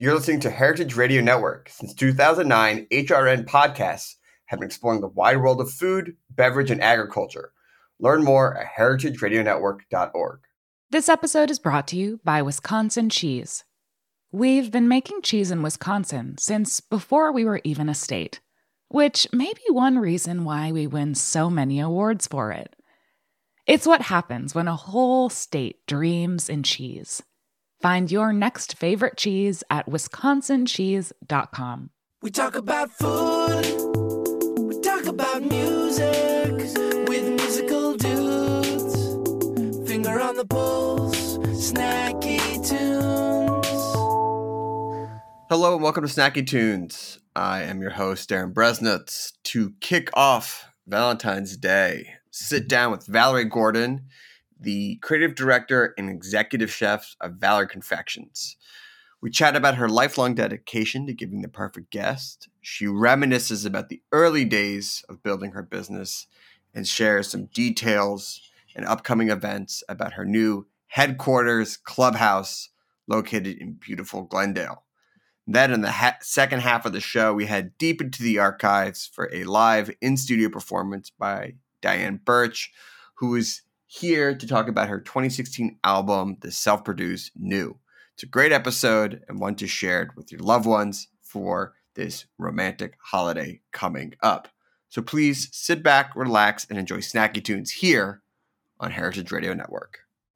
You're listening to Heritage Radio Network. Since 2009, HRN podcasts have been exploring the wide world of food, beverage, and agriculture. Learn more at heritageradionetwork.org. This episode is brought to you by Wisconsin Cheese. We've been making cheese in Wisconsin since before we were even a state, which may be one reason why we win so many awards for it. It's what happens when a whole state dreams in cheese. Find your next favorite cheese at wisconsincheese.com. We talk about food, we talk about music, with musical dudes. Finger on the pulse, snacky tunes. Hello and welcome to Snacky Tunes. I am your host, Darren Bresnitz. To kick off Valentine's Day, sit down with Valerie Gordon, the creative director and executive chef of Valerie Confections. We chat about her lifelong dedication to giving the perfect guest. She reminisces about the early days of building her business and shares some details and upcoming events about her new headquarters clubhouse located in beautiful Glendale. Then in the second half of the show, we head deep into the archives for a live in-studio performance by Diane Birch, who is here to talk about her 2016 album, The Self-Produced New. It's a great episode and one to share with your loved ones for this romantic holiday coming up. So please sit back, relax, and enjoy Snacky Tunes here on Heritage Radio Network.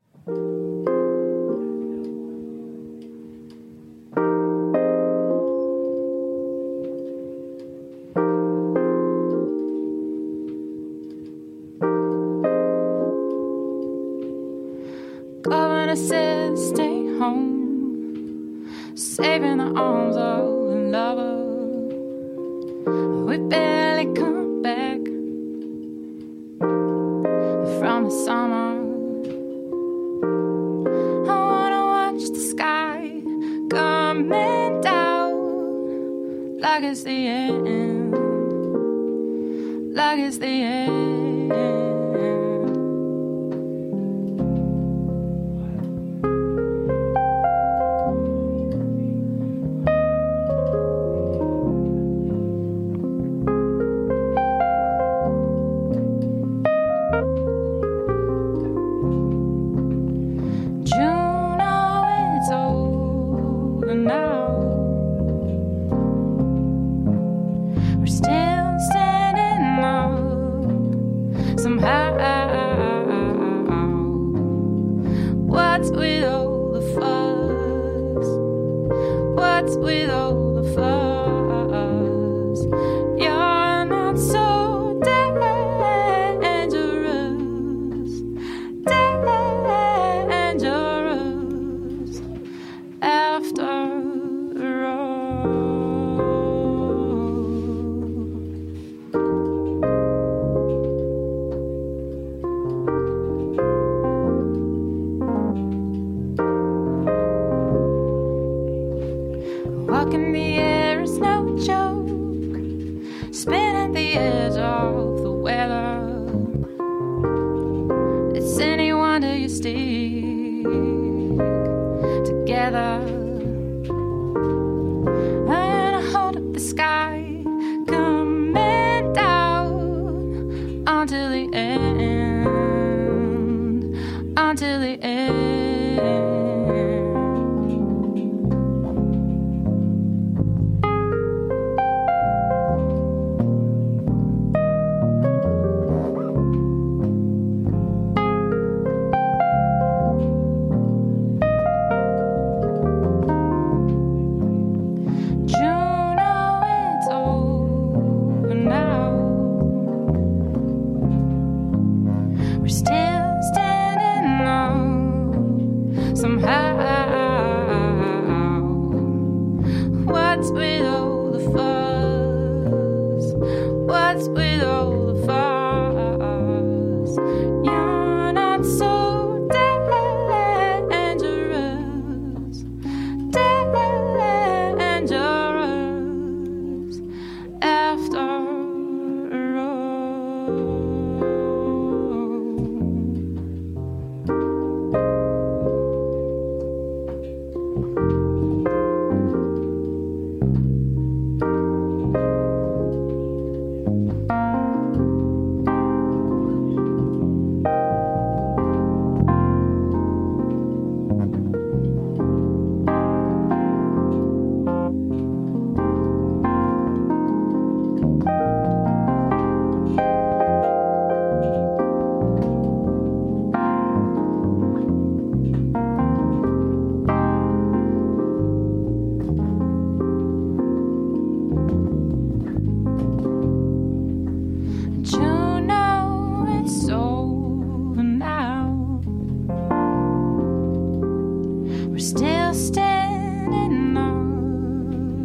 Governor says stay home, saving the arms of a lover. We barely come back from the summer. I wanna watch the sky coming down like it's the end, like it's the end. Walking the air is no joke, spinning the edge of the weather. It's any wonder you stick together. And I hold up the sky coming down until the end, until the end.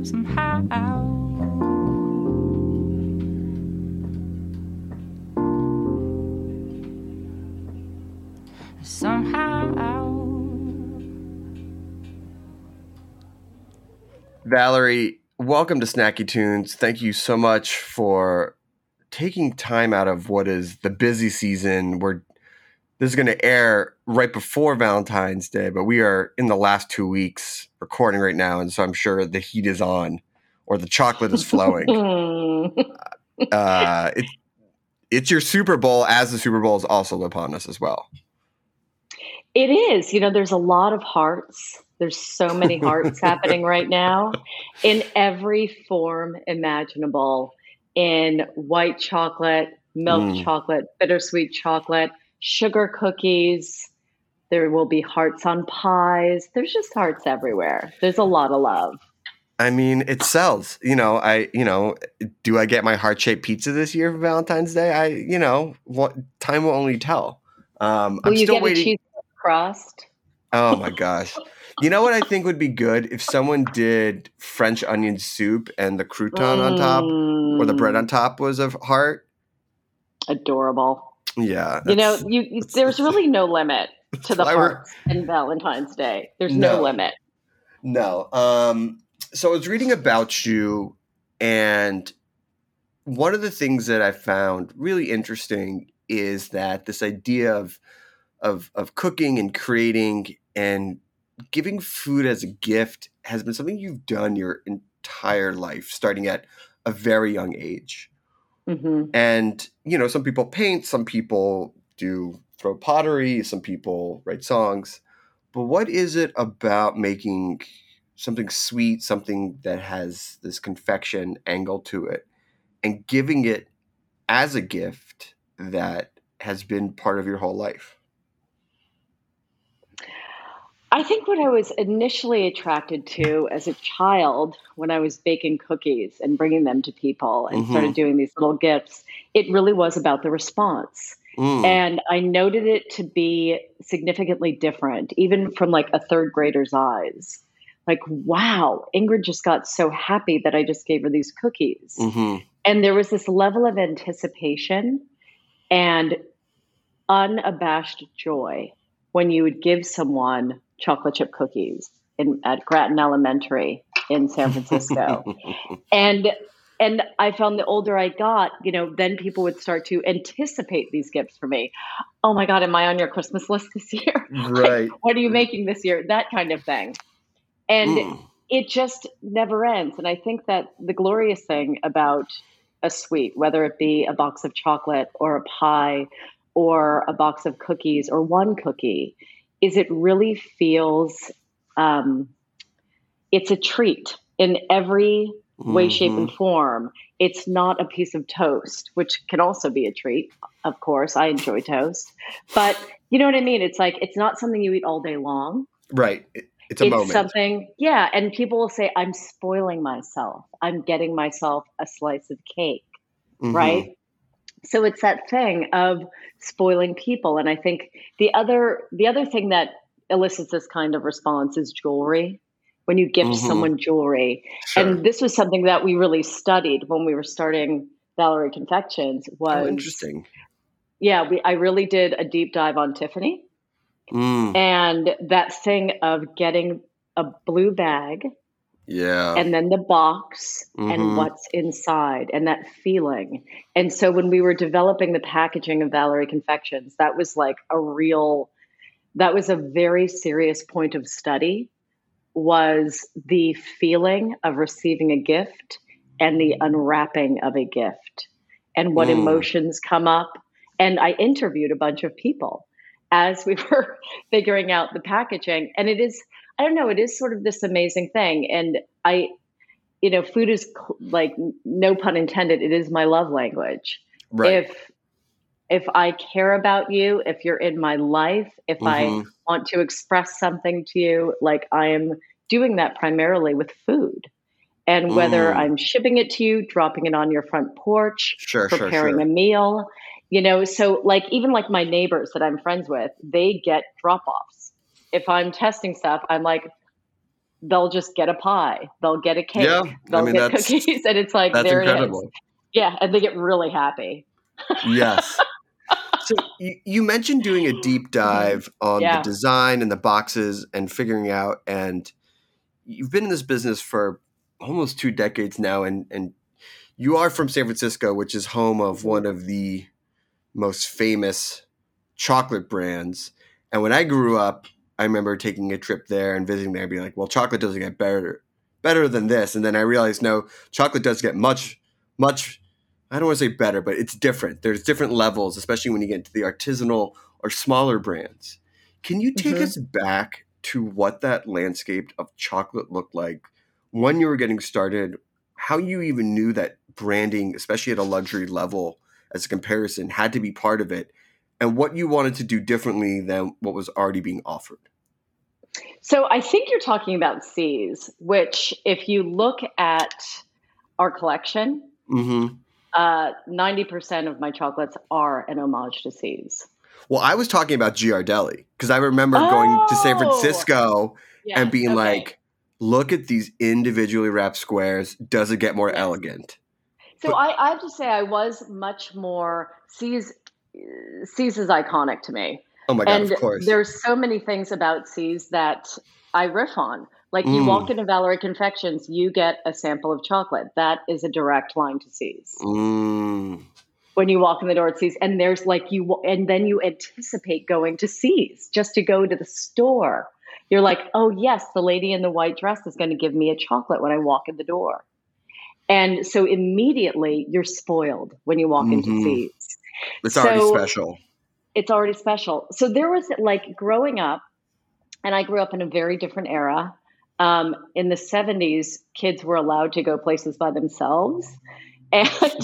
somehow. Valerie, welcome to Snacky Tunes. Thank you so much for taking time out of what is the busy season. This is going to air right before Valentine's Day, but we are in the last 2 weeks recording right now, and so I'm sure the heat is on or the chocolate is flowing. It's your Super Bowl, as the Super Bowl is also upon us as well. It is. There's a lot of hearts. There's so many hearts happening right now in every form imaginable, in white chocolate, milk chocolate, bittersweet chocolate, sugar cookies. There will be hearts on pies. There's just hearts everywhere. There's a lot of love. I mean, it sells. Do I get my heart-shaped pizza this year for Valentine's Day? Time will only tell. Will you get a cheese crust? Oh my gosh. You know what I think would be good? If someone did French onion soup and the crouton on top or the bread on top was a heart. Adorable. Yeah. There's really no limit to the hearts in Valentine's Day. There's no limit. No. So I was reading about you, and one of the things that I found really interesting is that this idea of cooking and creating and giving food as a gift has been something you've done your entire life, starting at a very young age. Mm-hmm. And, some people paint, some people do throw pottery, some people write songs. But what is it about making something sweet, something that has this confection angle to it, and giving it as a gift that has been part of your whole life? I think what I was initially attracted to as a child when I was baking cookies and bringing them to people and started doing these little gifts, it really was about the response. And I noted it to be significantly different, even from like a third grader's eyes. Like, wow, Ingrid just got so happy that I just gave her these cookies. And there was this level of anticipation and unabashed joy when you would give someone chocolate chip cookies at Grattan Elementary in San Francisco. and I found the older I got, then people would start to anticipate these gifts for me. Oh my God, am I on your Christmas list this year? Right. Like, what are you making this year? That kind of thing. And it just never ends. And I think that the glorious thing about a sweet, whether it be a box of chocolate or a pie or a box of cookies or one cookie, is it really feels it's a treat in every way, shape, and form. It's not a piece of toast, which can also be a treat. Of course, I enjoy toast. But you know what I mean? It's like, it's not something you eat all day long. Right. It's a moment. It's something, yeah. And people will say, I'm spoiling myself. I'm getting myself a slice of cake, right? So it's that thing of spoiling people. And I think the other thing that elicits this kind of response is jewelry. When you gift someone jewelry. Sure. And this was something that we really studied when we were starting Valerie Confections was interesting. Yeah, I really did a deep dive on Tiffany. And that thing of getting a blue bag. Yeah. And then the box and what's inside and that feeling. And so when we were developing the packaging of Valerie Confections, that was like that was a very serious point of study, was the feeling of receiving a gift and the unwrapping of a gift and what emotions come up. And I interviewed a bunch of people as we were figuring out the packaging. And it is, I don't know, it is sort of this amazing thing. And food is like, no pun intended, it is my love language. Right. If I care about you, if you're in my life, if I want to express something to you, like I am doing that primarily with food. And whether I'm shipping it to you, dropping it on your front porch, preparing a meal, so like even like my neighbors that I'm friends with, they get drop-offs. If I'm testing stuff, I'm like, they'll just get a pie, they'll get a cake, Yeah, they'll get cookies, and it's like, that's there incredible. it is. Yeah, and they get really happy. Yes. So you mentioned doing a deep dive on the design and the boxes and figuring out, and you've been in this business for almost 2 decades now, and you are from San Francisco, which is home of one of the most famous chocolate brands. And when I grew up, I remember taking a trip there and visiting there and being like, well, chocolate doesn't get better than this. And then I realized, no, chocolate does get much, I don't want to say better, but it's different. There's different levels, especially when you get into the artisanal or smaller brands. Can you take us back to what that landscape of chocolate looked like when you were getting started, how you even knew that branding, especially at a luxury level as a comparison, had to be part of it, and what you wanted to do differently than what was already being offered? So I think you're talking about See's, which if you look at our collection, 90% of my chocolates are an homage to See's. Well, I was talking about Ghirardelli because I remember going to San Francisco and being like, look at these individually wrapped squares. Does it get more elegant? So I have to say I was much more See's is iconic to me. Oh my God, and of course. There's so many things about See's that I riff on. Like you walk into Valerie Confections, you get a sample of chocolate. That is a direct line to See's. When you walk in the door at See's, and there's like and then you anticipate going to See's just to go to the store. You're like, oh yes, the lady in the white dress is going to give me a chocolate when I walk in the door. And so immediately you're spoiled when you walk into See's. It's already special. It's already special. So there was like growing up, and I grew up in a very different era. In the 70s, kids were allowed to go places by themselves. And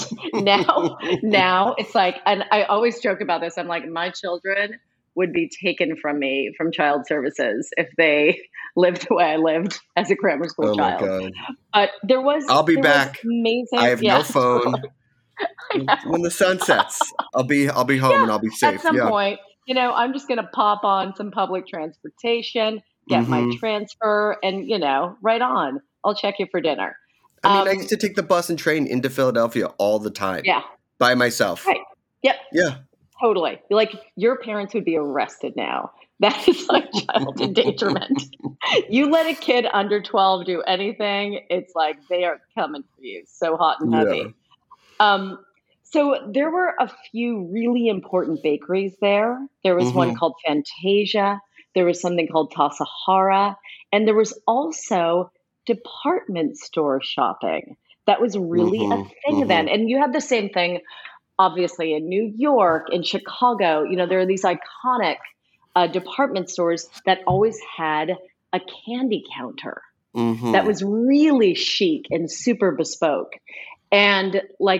now it's like, and I always joke about this. I'm like, my children would be taken from me from child services if they lived the way I lived as a grammar school child. Oh my God. But I'll be back. Amazing. I have no phone. When the sun sets, I'll be home and I'll be safe. At some point, I'm just going to pop on some public transportation, get my transfer, and, right on. I'll check you for dinner. I mean, I used to take the bus and train into Philadelphia all the time. Yeah. By myself. Right. Yep. Yeah. Totally. Like your parents would be arrested now. That is like child endangerment. You let a kid under 12 do anything, it's like they are coming for you. So hot and heavy. Yeah. So there were a few really important bakeries there. There was one called Fantasia. There was something called Tassajara. And there was also department store shopping. That was really a thing then. And you had the same thing, obviously, in New York, in Chicago. There are these iconic department stores that always had a candy counter that was really chic and super bespoke. And like,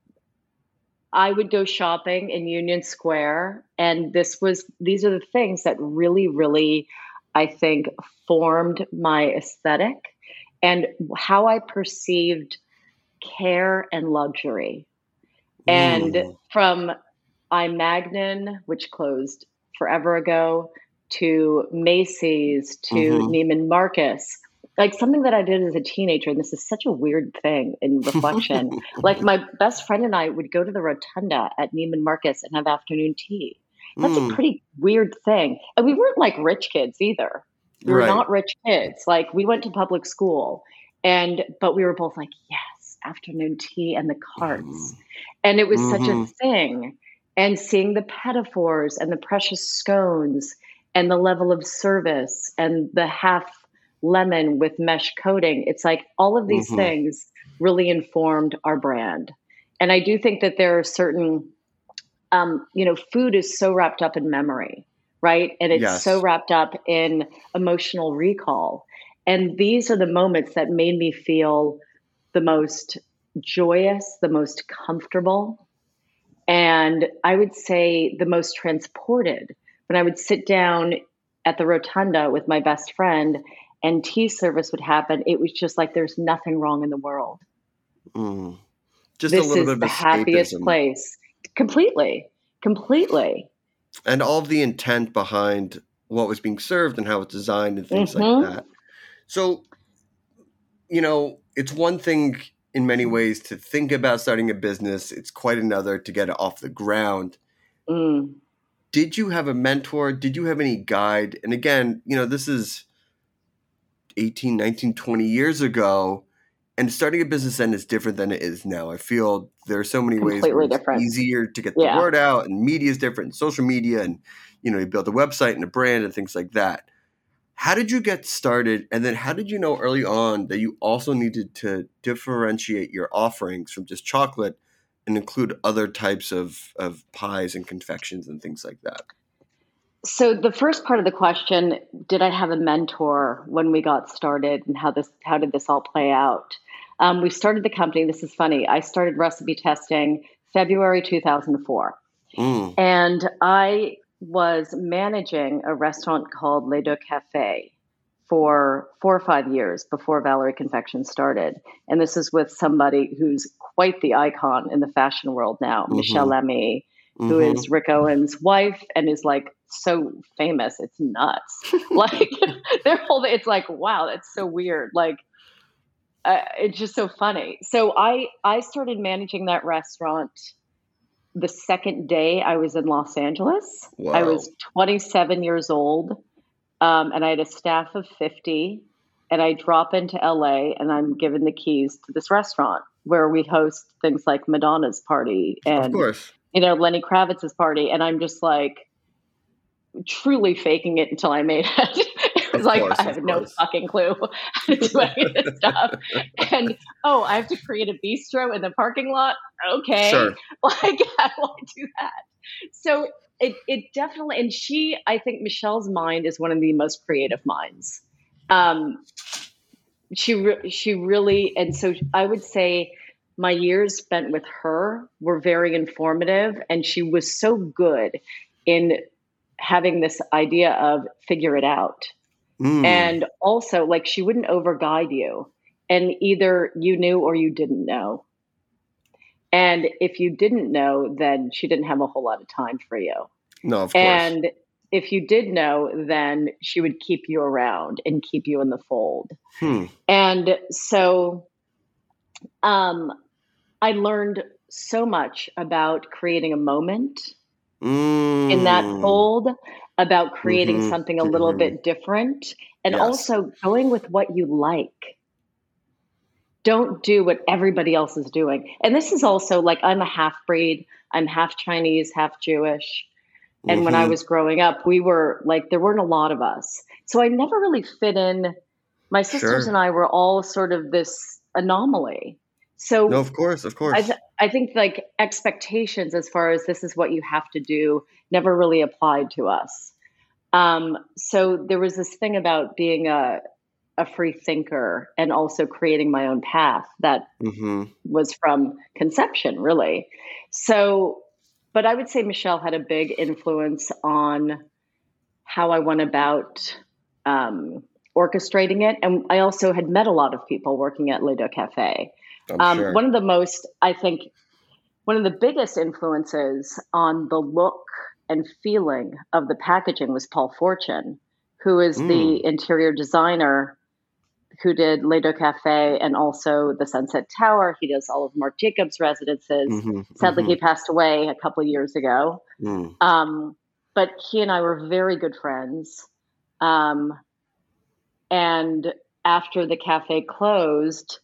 I would go shopping in Union Square, and these are the things that really, really, I think, formed my aesthetic and how I perceived care and luxury. And from I. Magnin, which closed forever ago, to Macy's, to Neiman Marcus, like something that I did as a teenager, and this is such a weird thing in reflection, like my best friend and I would go to the Rotunda at Neiman Marcus and have afternoon tea. That's a pretty weird thing. And we weren't like rich kids either. We were not rich kids. Like we went to public school, but we were both like, yes, afternoon tea and the carts. And it was such a thing. And seeing the pedophores and the precious scones and the level of service and the half lemon with mesh coating. It's like all of these things really informed our brand. And I do think that there are certain, food is so wrapped up in memory, right? And it's so wrapped up in emotional recall. And these are the moments that made me feel the most joyous, the most comfortable, and I would say the most transported. When I would sit down at the Rotunda with my best friend and tea service would happen, it was just like there's nothing wrong in the world. Just this a little is bit of the happiest place. Completely. And all of the intent behind what was being served and how it's designed and things like that. So, it's one thing in many ways to think about starting a business. It's quite another to get it off the ground. Mm. Did you have a mentor? Did you have any guide? And again, this is 18, 19, 20 years ago. And starting a business then is different than it is now. I feel there are so many ways where it's different. easier to get the word out, and media is different, and social media, and you build a website and a brand and things like that. How did you get started? And then how did you know early on that you also needed to differentiate your offerings from just chocolate and include other types of pies and confections and things like that? So the first part of the question, did I have a mentor when we got started, and how did this all play out? We started the company. This is funny. I started recipe testing February 2004. And I was managing a restaurant called Les Deux Cafés for 4 or 5 years before Valerie Confections started. And this is with somebody who's quite the icon in the fashion world now, Michelle Lamy, who is Rick Owens' wife and is like so famous. It's nuts. Like it's like, wow, that's so weird. Like, it's just so funny. So I started managing that restaurant the second day I was in Los Angeles. Wow. I was 27 years old, and I had a staff of 50. And I drop into LA, and I'm given the keys to this restaurant where we host things like Madonna's party and, of course, Lenny Kravitz's party. And I'm just like truly faking it until I made it. It was I have no fucking clue how to do any of this stuff. And, I have to create a bistro in the parking lot. Okay. Sure. Like, how do I do that? So it definitely, and I think Michelle's mind is one of the most creative minds. She really, and so I would say my years spent with her were very informative, and she was so good in having this idea of figure it out. And also, like, she wouldn't over-guide you, and either you knew or you didn't know. And if you didn't know, then she didn't have a whole lot of time for you. No, of course. And if you did know, then she would keep you around and keep you in the fold. And so I learned so much about creating a moment in that fold, about creating something a little bit different, and also going with what you like. Don't do what everybody else is doing. And this is also like, I'm a half breed. I'm half Chinese, half Jewish. And when I was growing up, we were like, there weren't a lot of us. So I never really fit in. My sisters and I were all sort of this anomaly. So no, of course. I think like expectations as far as this is what you have to do never really applied to us. So there was this thing about being a free thinker and also creating my own path that was from conception, really. So, but I would say Michelle had a big influence on how I went about orchestrating it. And I also had met a lot of people working at Les Deux Cafés. Sure. One of the biggest influences on the look and feeling of the packaging was Paul Fortune, who is the interior designer who did Les Deux Cafés and also the Sunset Tower. He does all of Marc Jacobs' residences. Sadly, he passed away a couple of years ago. But he and I were very good friends. And after the cafe closed,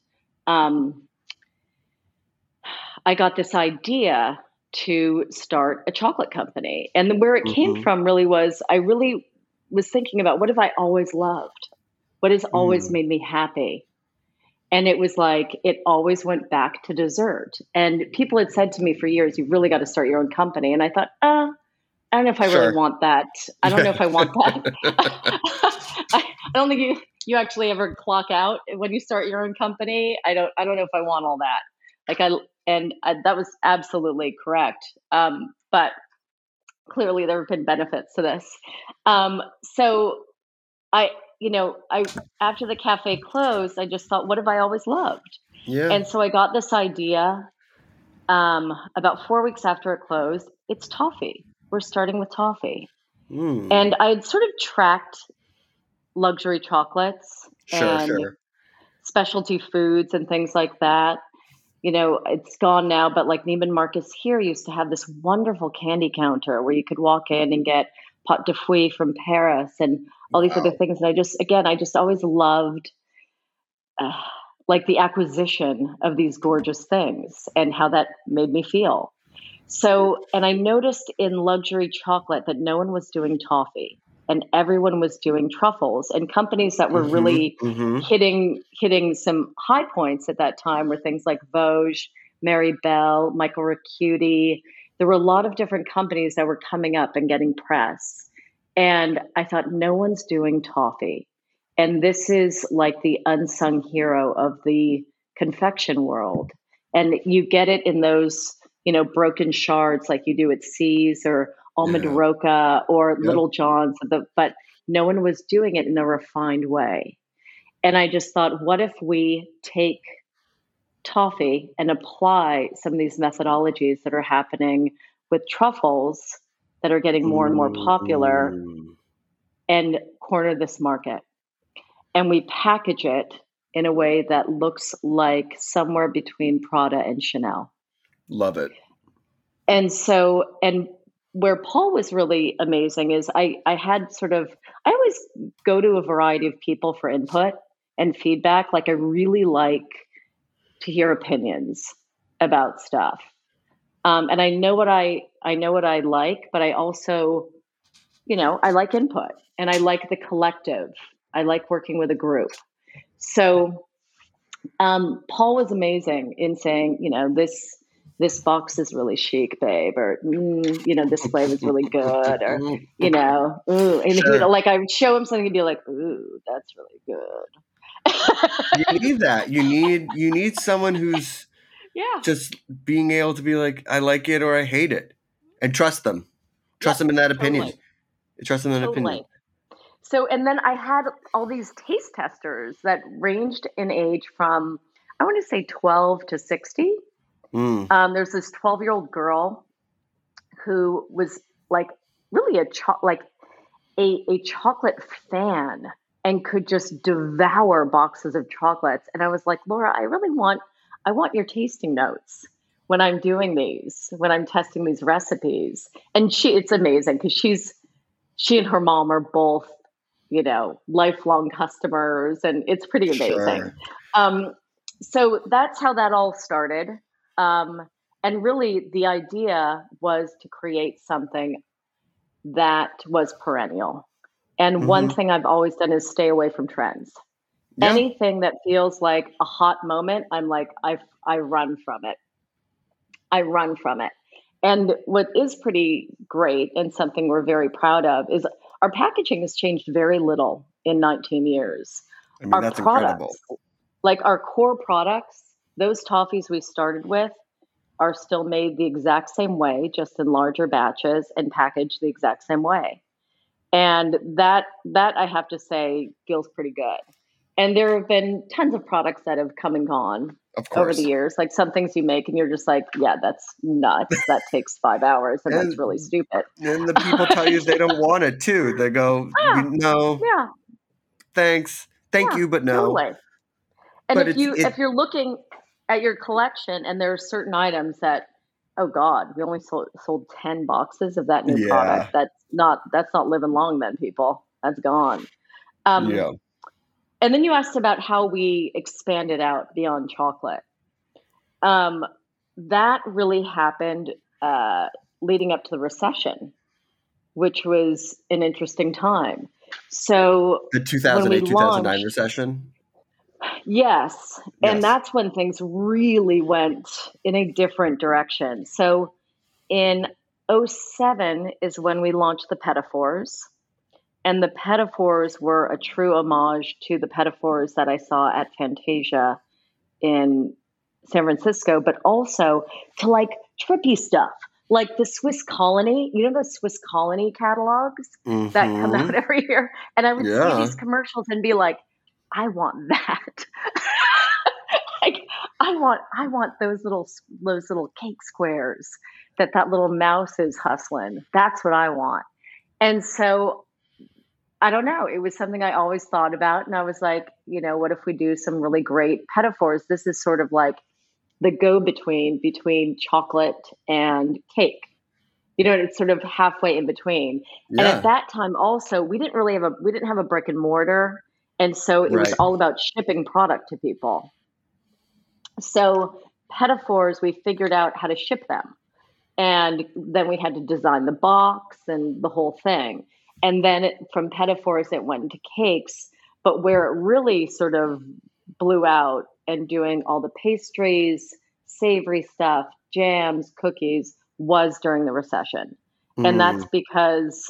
I got this idea to start a chocolate company. And where it came from really was, I really was thinking about, what have I always loved? What has always made me happy? And it was like, it always went back to dessert. And people had said to me for years, you've really got to start your own company. And I thought, I don't know if I really want that. I don't know if I want that. I don't think you actually ever clock out when you start your own company. I don't know if I want all that. That was absolutely correct. But clearly there have been benefits to this. So after the cafe closed, I just thought, what have I always loved? Yeah. And so I got this idea about 4 weeks after it closed. It's toffee. We're starting with toffee. And I had sort of tracked luxury chocolates and specialty foods and things like that. You know, it's gone now, but like Neiman Marcus here used to have this wonderful candy counter where you could walk in and get pâte de fruits from Paris and all these other things. And I just always loved like the acquisition of these gorgeous things and how that made me feel. So, and I noticed in luxury chocolate that no one was doing toffee and everyone was doing truffles, and companies that were really hitting some high points at that time were things like Vosges, Mary Bell, Michael Ricciuti. There were a lot of different companies that were coming up and getting press. And I thought, no one's doing toffee. And this is like the unsung hero of the confection world. And you get it in those, you know, broken shards like you do at C's or Almond Roca or Little John's, but no one was doing it in a refined way. And I just thought, what if we take toffee and apply some of these methodologies that are happening with truffles that are getting more and more popular and corner this market? And we package it in a way that looks like somewhere between Prada and Chanel. Love it. And so, and where Paul was really amazing is I always go to a variety of people for input and feedback. Like I really like to hear opinions about stuff. And I know what I like, but I also, you know, I like input and I like the collective. I like working with a group. So Paul was amazing in saying, you know, this box is really chic, babe, or, you know, this flavor is really good, or, you know, ooh. And he would, like, I would show him something and be like, ooh, that's really good. You need that. You need someone who's just being able to be like, I like it or I hate it, and trust them. Trust them in that opinion. Totally. Trust them in that opinion. So, and then I had all these taste testers that ranged in age from, I want to say 12 to 60. There's this 12-year-old girl who was like really a chocolate fan and could just devour boxes of chocolates. And I was like, Laura, I want your tasting notes when I'm doing these, when I'm testing these recipes. And it's amazing because she and her mom are both, you know, lifelong customers, and it's pretty amazing. Sure. So that's how that all started. And really the idea was to create something that was perennial. And one thing I've always done is stay away from trends. Yeah. Anything that feels like a hot moment, I'm like, I run from it. And what is pretty great and something we're very proud of is our packaging has changed very little in 19 years. I mean, that's incredible. Like our core products, those toffees we started with are still made the exact same way, just in larger batches and packaged the exact same way. And that I have to say feels pretty good. And there have been tons of products that have come and gone over the years. Like some things you make and you're just like, yeah, that's nuts. That takes 5 hours and that's really stupid. And the people tell you they don't want it too. They go, no, thanks. Thank you, but no. Totally. And but if you're looking at your collection and there are certain items that, oh God, we only sold 10 boxes of that new product. That's not living long then, people. That's gone. And then you asked about how we expanded out beyond chocolate. That really happened leading up to the recession, which was an interesting time. So the 2008-2009 recession? Yes. And that's when things really went in a different direction. So in 2007 is when we launched the Petitfours. And the Petitfours were a true homage to the Petitfours that I saw at Fantasia in San Francisco, but also to like trippy stuff, like the Swiss Colony. You know the Swiss Colony catalogs that come out every year? And I would see these commercials and be like, I want that. Like I want those little cake squares that little mouse is hustling. That's what I want. And so I don't know. It was something I always thought about. And I was like, what if we do some really great pedophores? This is sort of like the go-between between chocolate and cake. It's sort of halfway in between. Yeah. And at that time also, we didn't have a brick and mortar. And so it was all about shipping product to people. So pedophores, we figured out how to ship them. And then we had to design the box and the whole thing. And then from pedophores, it went into cakes. But where it really sort of blew out and doing all the pastries, savory stuff, jams, cookies was during the recession. And that's because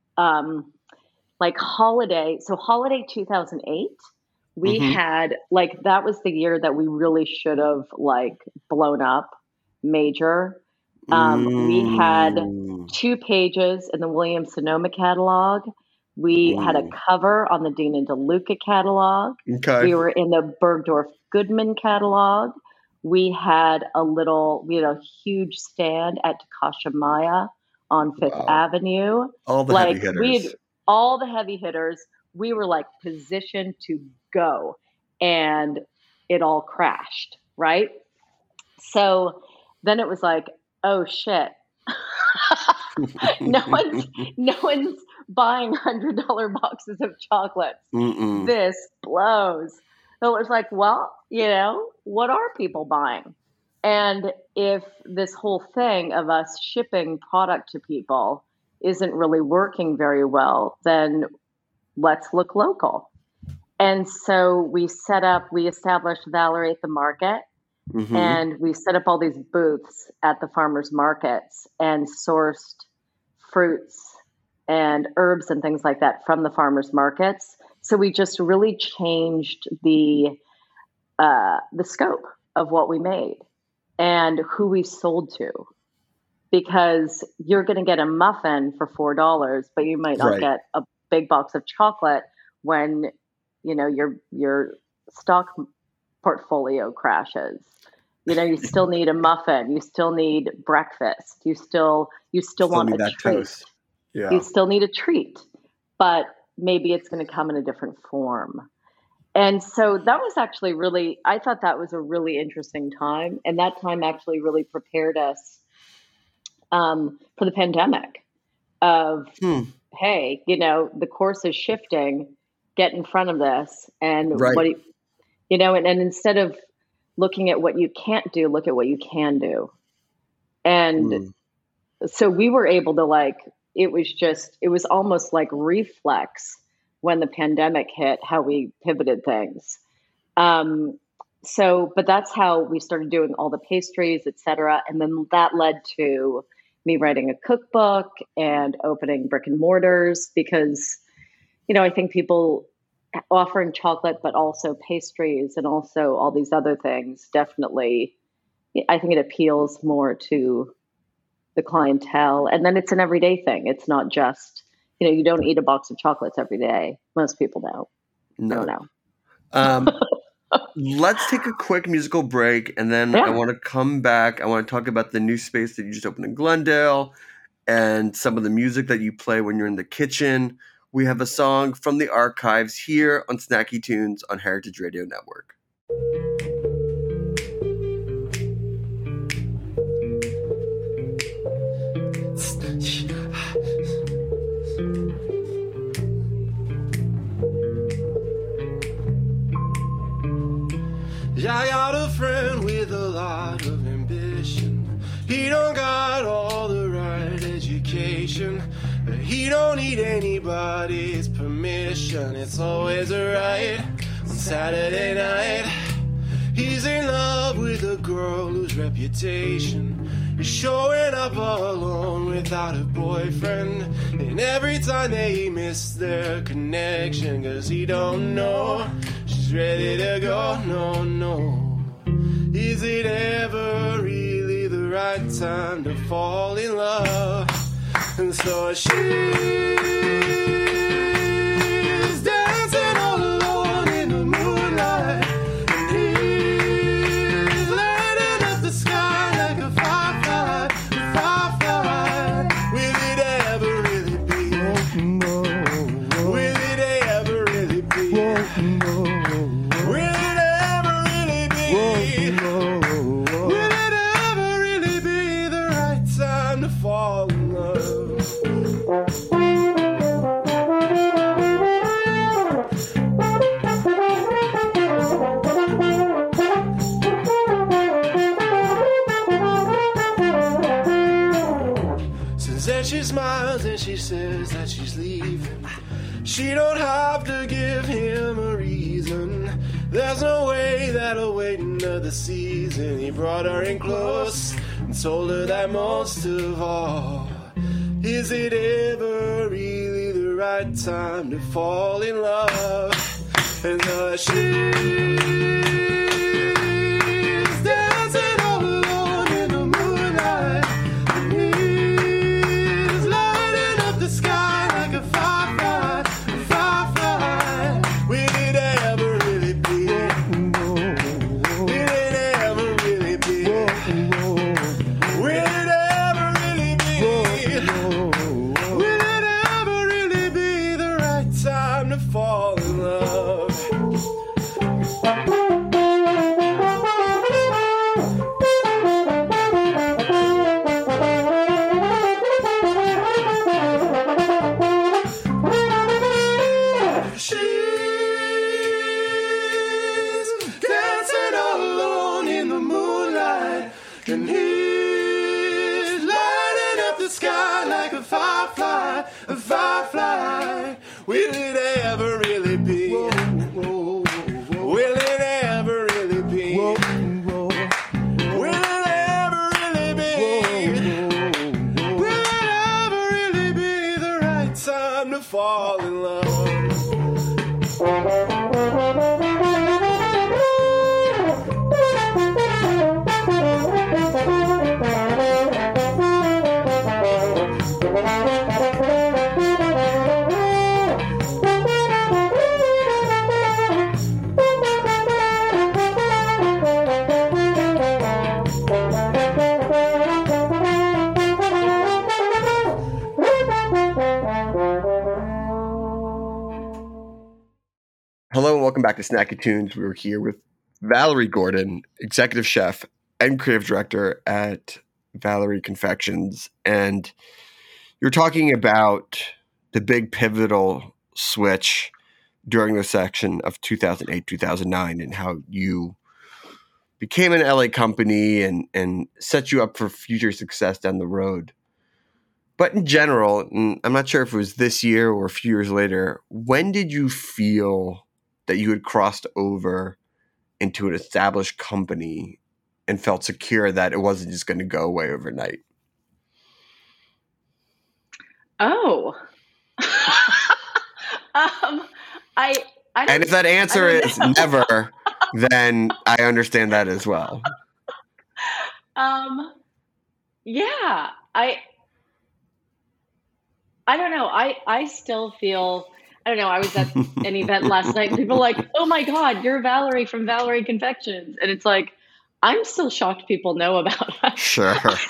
holiday 2008, we had that was the year that we really should have blown up major. We had 2 pages in the Williams-Sonoma catalog. We had a cover on the Dean and DeLuca catalog. Okay. We were in the Bergdorf Goodman catalog. We had a huge stand at Takashimaya on Fifth Avenue. All the heavy hitters. We had all the heavy hitters. We were positioned to go, and it all crashed, right? So then it was oh shit. no one's buying $100 boxes of chocolates. This blows. So it was what are people buying? And if this whole thing of us shipping product to people isn't really working very well, then let's look local. And so we established Valerie at the Market. And we set up all these booths at the farmers markets and sourced fruits and herbs and things like that from the farmers markets. So we just really changed the scope of what we made and who we sold to, because you're going to get a muffin for $4, but you might not get a big box of chocolate when your stock portfolio crashes. You still need a muffin. You still need breakfast. You still want a treat. Toast. Yeah. You still need a treat, but maybe it's going to come in a different form. And so that was actually I thought that was a really interesting time. And that time actually really prepared us for the pandemic of, hey, the course is shifting, get in front of this. And and instead of looking at what you can't do, look at what you can do. And so we were able to it was almost like reflex when the pandemic hit, how we pivoted things. But that's how we started doing all the pastries, et cetera. And then that led to me writing a cookbook and opening brick and mortars because, I think people offering chocolate, but also pastries and also all these other things, definitely, I think it appeals more to the clientele. And then it's an everyday thing. It's not just, you don't eat a box of chocolates every day. Most people don't. No. Let's take a quick musical break, and then I want to come back. I want to talk about the new space that you just opened in Glendale and some of the music that you play when you're in the kitchen. We have a song from the archives here on Snacky Tunes on Heritage Radio Network. I got a friend with a lot of ambition. He don't got all the right education. He don't need anybody's permission. It's always alright on Saturday night. He's in love with a girl whose reputation is showing up all alone without a boyfriend. And every time they miss their connection, 'cause he don't know she's ready to go. No. Is it ever really the right time to fall in love? And so she's dancing all alone in the moonlight, and he's lighting up the sky like a firefly. Will it ever really be? No. Will it Will it ever really be the right time to fall in love? Since then she smiles and she says that she's leaving. She don't have to give him a reason. There's no way that'll wait another season. He brought her in close and told her that most of all, is it ever really the right time to fall in love? And she's dancing all alone in the moonlight, and he's lighting up the sky like a firefly, a firefly. Will it ever really be? Will it ever really be? Will it ever really be? Will it ever really be the right time to fall in love? She's dancing all alone in the moonlight, and he's lighting up the sky like a firefly, a firefly. Will it ever really be? Will it ever really be? Will it ever really be? Will it ever really be the right time to fall in love? Hello and welcome back to Snacky Tunes. We're here with Valerie Gordon, executive chef and creative director at Valerie Confections. And you're talking about the big pivotal switch during the section of 2008, 2009 and how you became an LA company and set you up for future success down the road. But in general, and I'm not sure if it was this year or a few years later, when did you feel that you had crossed over into an established company and felt secure that it wasn't just going to go away overnight? Oh. And if that answer is never, then I understand that as well. Yeah, I don't know. I still feel, I don't know. I was at an event last night and people were like, oh my God, you're Valerie from Valerie Confections. And it's like, I'm still shocked people know about us. Sure.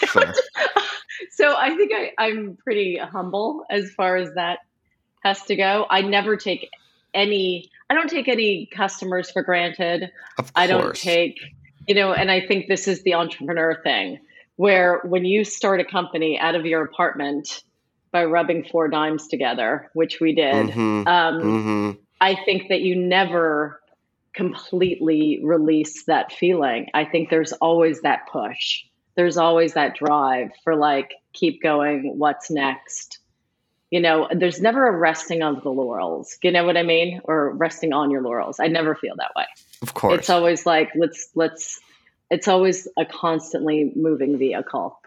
So I think I'm pretty humble as far as that has to go. I don't take any customers for granted. Of course. I don't take, and I think this is the entrepreneur thing where when you start a company out of your apartment by rubbing 4 dimes together, which we did, I think that you never completely release that feeling. I think there's always that push. There's always that drive for keep going, what's next? There's never a resting on the laurels. You know what I mean? Or resting on your laurels. I never feel that way. Of course. It's always it's always a constantly moving vehicle.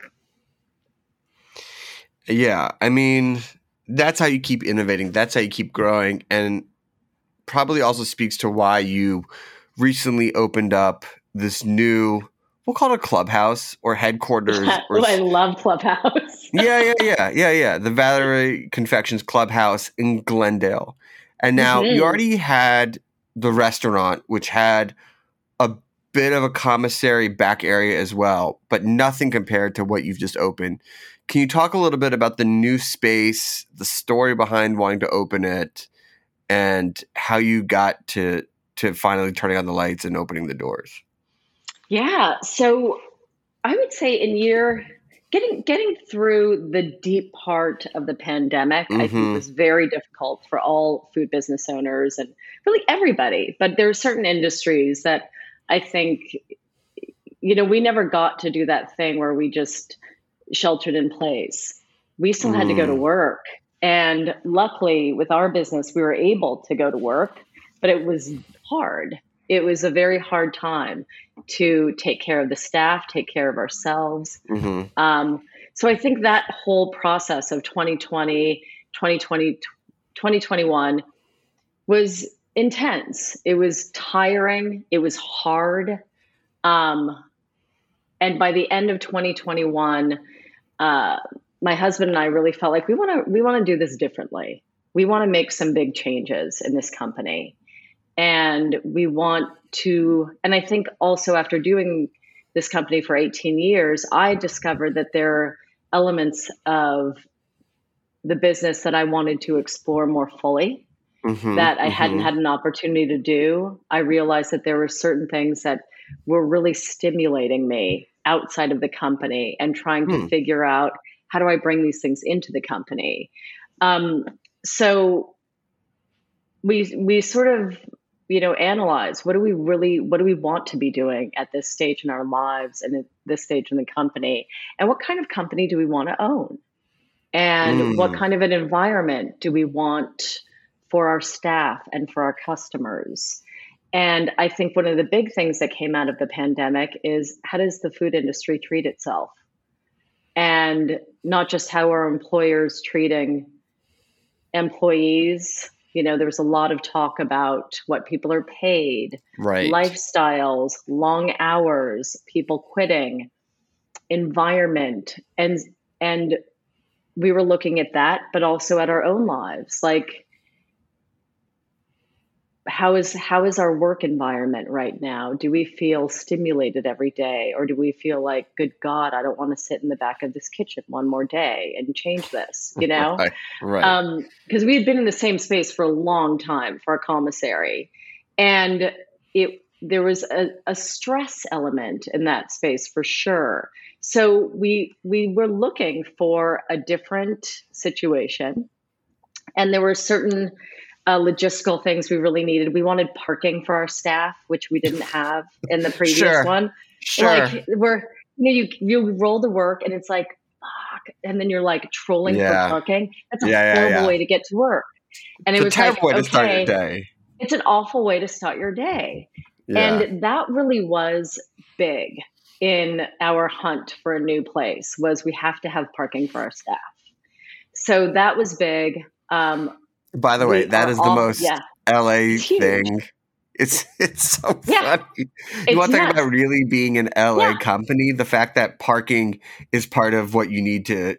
Yeah. I mean, that's how you keep innovating. That's how you keep growing. And probably also speaks to why you recently opened up this new, we'll call it a clubhouse or headquarters. I love Clubhouse. Yeah. The Valerie Confections Clubhouse in Glendale. And now you already had the restaurant, which had a bit of a commissary back area as well, but nothing compared to what you've just opened. Can you talk a little bit about the new space, the story behind wanting to open it, and how you got to finally turning on the lights and opening the doors? Yeah. So I would say getting through the deep part of the pandemic, I think was very difficult for all food business owners and really everybody. But there are certain industries that I think, we never got to do that thing where we just sheltered in place. We still had to go to work. And luckily with our business, we were able to go to work, but it was hard. It was a very hard time to take care of the staff, take care of ourselves. So I think that whole process of 2020, 2021 was intense. It was tiring. It was hard. And by the end of 2021, my husband and I really felt like we want to do this differently. We want to make some big changes in this company. And we want to, and I think also after doing this company for 18 years, I discovered that there are elements of the business that I wanted to explore more fully, that I hadn't had an opportunity to do. I realized that there were certain things that were really stimulating me outside of the company and trying to figure out, how do I bring these things into the company? So we sort of, analyze what do we want to be doing at this stage in our lives and at this stage in the company, and what kind of company do we want to own, and what kind of an environment do we want for our staff and for our customers. And I think one of the big things that came out of the pandemic is, how does the food industry treat itself? And not just how are employers treating employees. There was a lot of talk about what people are paid, lifestyles, long hours, people quitting, environment. And we were looking at that, but also at our own lives. Like, how is our work environment right now? Do we feel stimulated every day? Or do we feel like, good God, I don't want to sit in the back of this kitchen one more day and change this, Right. Because we had been in the same space for a long time for our commissary. And there was a stress element in that space for sure. So we were looking for a different situation. And there were certain logistical things we really needed. We wanted parking for our staff, which we didn't have in the previous one. Like, you roll to work and it's like, fuck, and then you're like trolling for parking. That's a horrible way to get to work. And it was a terrible way to start your day. It's an awful way to start your day. Yeah. And that really was big in our hunt for a new place, was we have to have parking for our staff. So that was big. By the way, that is the most LA thing. It's so funny. You want to talk about really being an LA company? The fact that parking is part of what you need to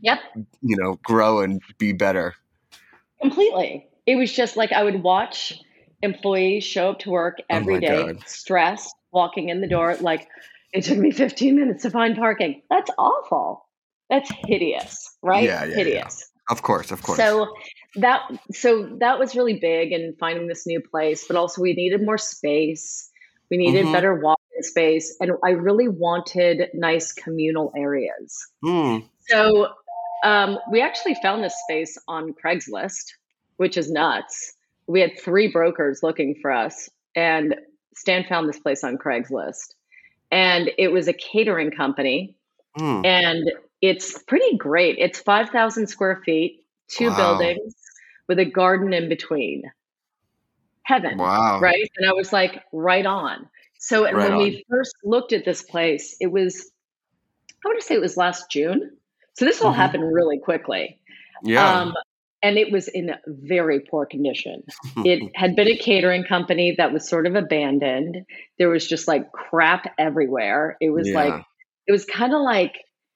grow and be better. Completely. It was just like, I would watch employees show up to work every day, stressed, walking in the door, like, it took me 15 minutes to find parking. That's awful. That's hideous, right? Hideous. Of course. So that was really big in finding this new place, but also we needed more space. We needed better walking space. And I really wanted nice communal areas. So we actually found this space on Craigslist, which is nuts. We had 3 brokers looking for us, and Stan found this place on Craigslist. And it was a catering company. And it's pretty great. It's 5,000 square feet, 2 buildings with a garden in between. Heaven, right? And I was like, right on. So when we first looked at this place, it was, I want to say it was last June. So this all happened really quickly. Yeah. And it was in very poor condition. It had been a catering company that was sort of abandoned. There was just like crap everywhere. It was it was kind of like,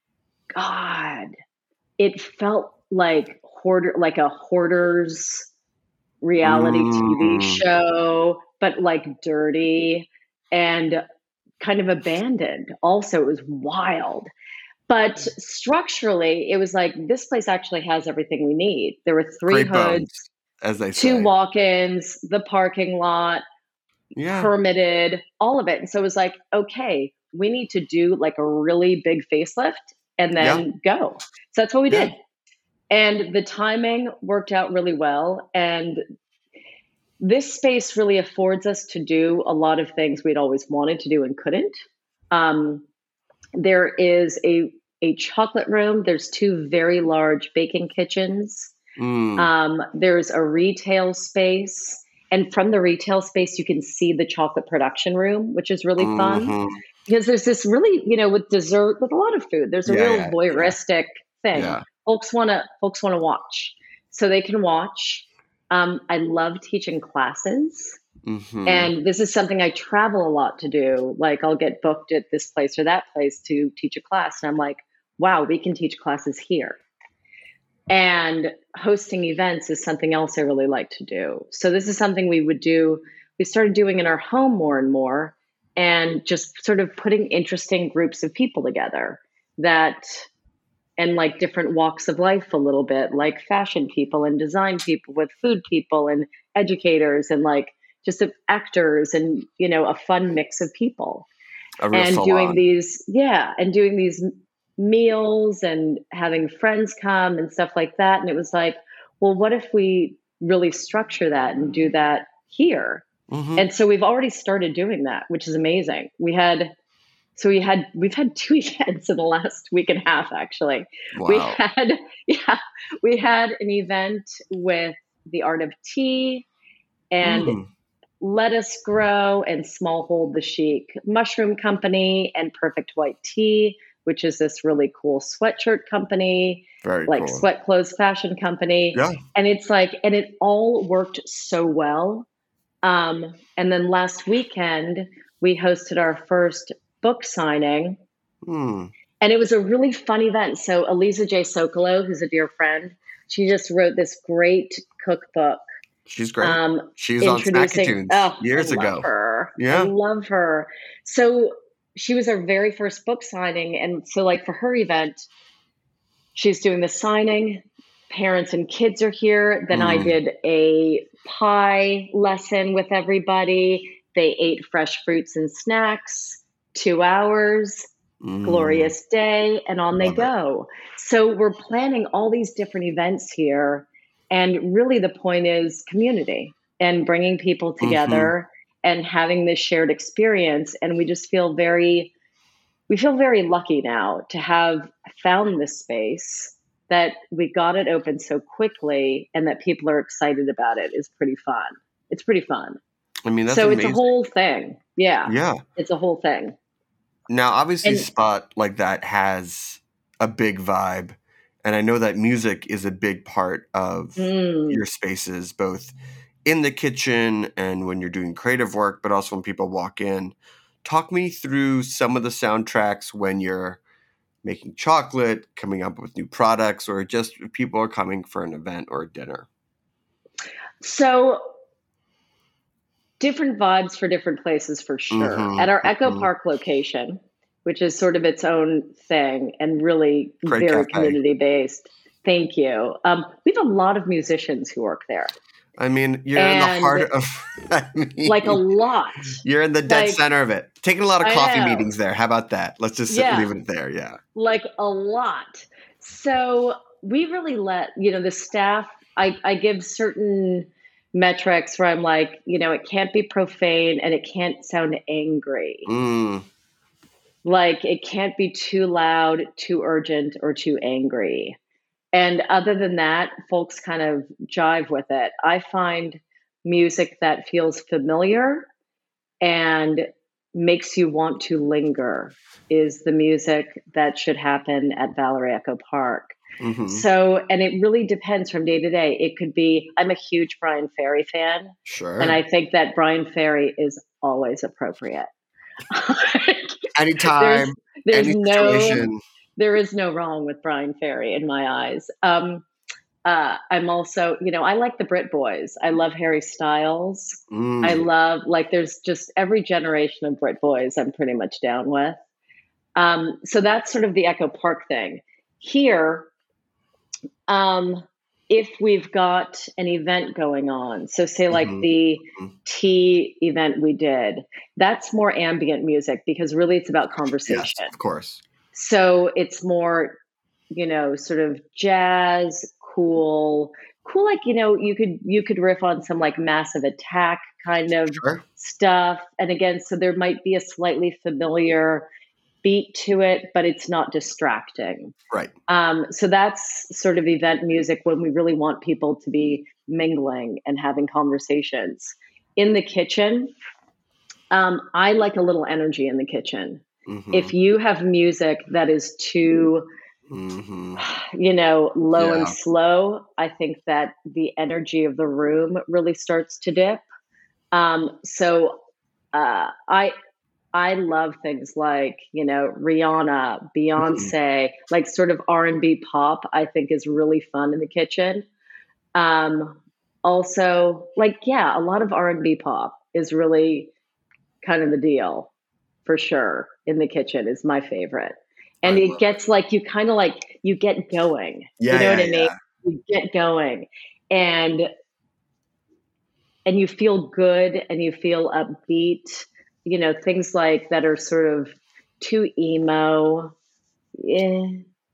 God, it felt like a hoarder's reality TV show, but like dirty and kind of abandoned. Also, it was wild. But structurally, it was like, this place actually has everything we need. There were 3 hoods, as they say, 2 walk-ins, the parking lot, permitted, all of it. And so it was like, okay, we need to do like a really big facelift and then go. So that's what we did. And the timing worked out really well. And this space really affords us to do a lot of things we'd always wanted to do and couldn't. There is a chocolate room. There's 2 very large baking kitchens. There's a retail space. And from the retail space, you can see the chocolate production room, which is really fun. Because there's this really, with dessert, with a lot of food, there's a real voyeuristic thing. Yeah. Folks want to watch. So they can watch. I love teaching classes. And this is something I travel a lot to do. Like I'll get booked at this place or that place to teach a class. And I'm like, wow, we can teach classes here. And hosting events is something else I really like to do. So this is something we would do. We started doing in our home more and more, and just sort of putting interesting groups of people together and like different walks of life a little bit, like fashion people and design people with food people and educators and like just actors and, a fun mix of people. And doing these meals and having friends come and stuff like that. And it was like, well, what if we really structure that and do that here? And so we've already started doing that, which is amazing. We've had 2 events in the last week and a half, actually. Wow. We had an event with the Art of Tea and Let Us Grow and Small Hold the Chic Mushroom Company and Perfect White Tea, which is this really cool sweatshirt company, cool. Sweat clothes fashion company. Yeah. And it's like, and it all worked so well. And then last weekend, we hosted our first book signing. And it was a really fun event. So Eliza J. Sokolow, who's a dear friend, she just wrote this great cookbook. She's great. She was on Snackatoons years ago. I love her. So she was our very first book signing. And so like for her event, she's doing the signing. Parents and kids are here. Then I did a pie lesson with everybody. They ate fresh fruits and snacks, 2 hours, glorious day, and on they go. So we're planning all these different events here. And really the point is community and bringing people together and having this shared experience. And we just feel very lucky now to have found this space, that we got it open so quickly and that people are excited about it is pretty fun. It's pretty fun. I mean, that's so amazing. It's a whole thing. Yeah. Yeah. It's a whole thing. Now, obviously a spot like that has a big vibe. And I know that music is a big part of your spaces, both in the kitchen and when you're doing creative work, but also when people walk in. Talk me through some of the soundtracks when you're making chocolate, coming up with new products, or just people are coming for an event or a dinner. So different vibes for different places for sure. At our Echo Park location, which is sort of its own thing and really Great very cafe. Community-based. Thank you. We have a lot of musicians who work there. I mean, you're in the heart of... like a lot. You're in the dead center of it. Taking a lot of coffee meetings there. How about that? Let's just leave it there, Like a lot. So we really let, the staff, I give certain metrics where I'm like, it can't be profane and it can't sound angry. Like it can't be too loud, too urgent, or too angry. And other than that, folks kind of jive with it. I find music that feels familiar and makes you want to linger is the music that should happen at Valerie Echo Park. So, and it really depends from day to day. It could be, I'm a huge Brian Ferry fan. Sure. And I think that Brian Ferry is always appropriate. Anytime, there's any situation. There is no wrong with Brian Ferry in my eyes. I'm also, I like the Brit Boys. I love Harry Styles. I love, there's just every generation of Brit Boys I'm pretty much down with. So that's sort of the Echo Park thing. Here, if we've got an event going on, so say like Mhm. the Mhm. tea event we did, that's more ambient music because really it's about Yes, conversation. of course. So it's more, sort of jazz, cool, like, you could riff on some like Massive Attack kind of Sure. stuff. And again, so there might be a slightly familiar beat to it, but it's not distracting. Right. So that's sort of event music when we really want people to be mingling and having conversations. In the kitchen, I like a little energy in the kitchen. Mhm. If you have music that is too, Mhm. low and Yeah. slow, I think that the energy of the room really starts to dip. So I love things like, Rihanna, Mm. Beyonce, like sort of R&B pop, I think is really fun in the kitchen. Um, Also, like, yeah, a lot of R&B pop is really kind of the deal for sure in the kitchen is my favorite. I And it love it. gets like, you kind of like, you get going, you Yeah, know what yeah, I mean? yeah. You get going and, and you feel good and you feel upbeat, things like that are sort of too emo. Yeah.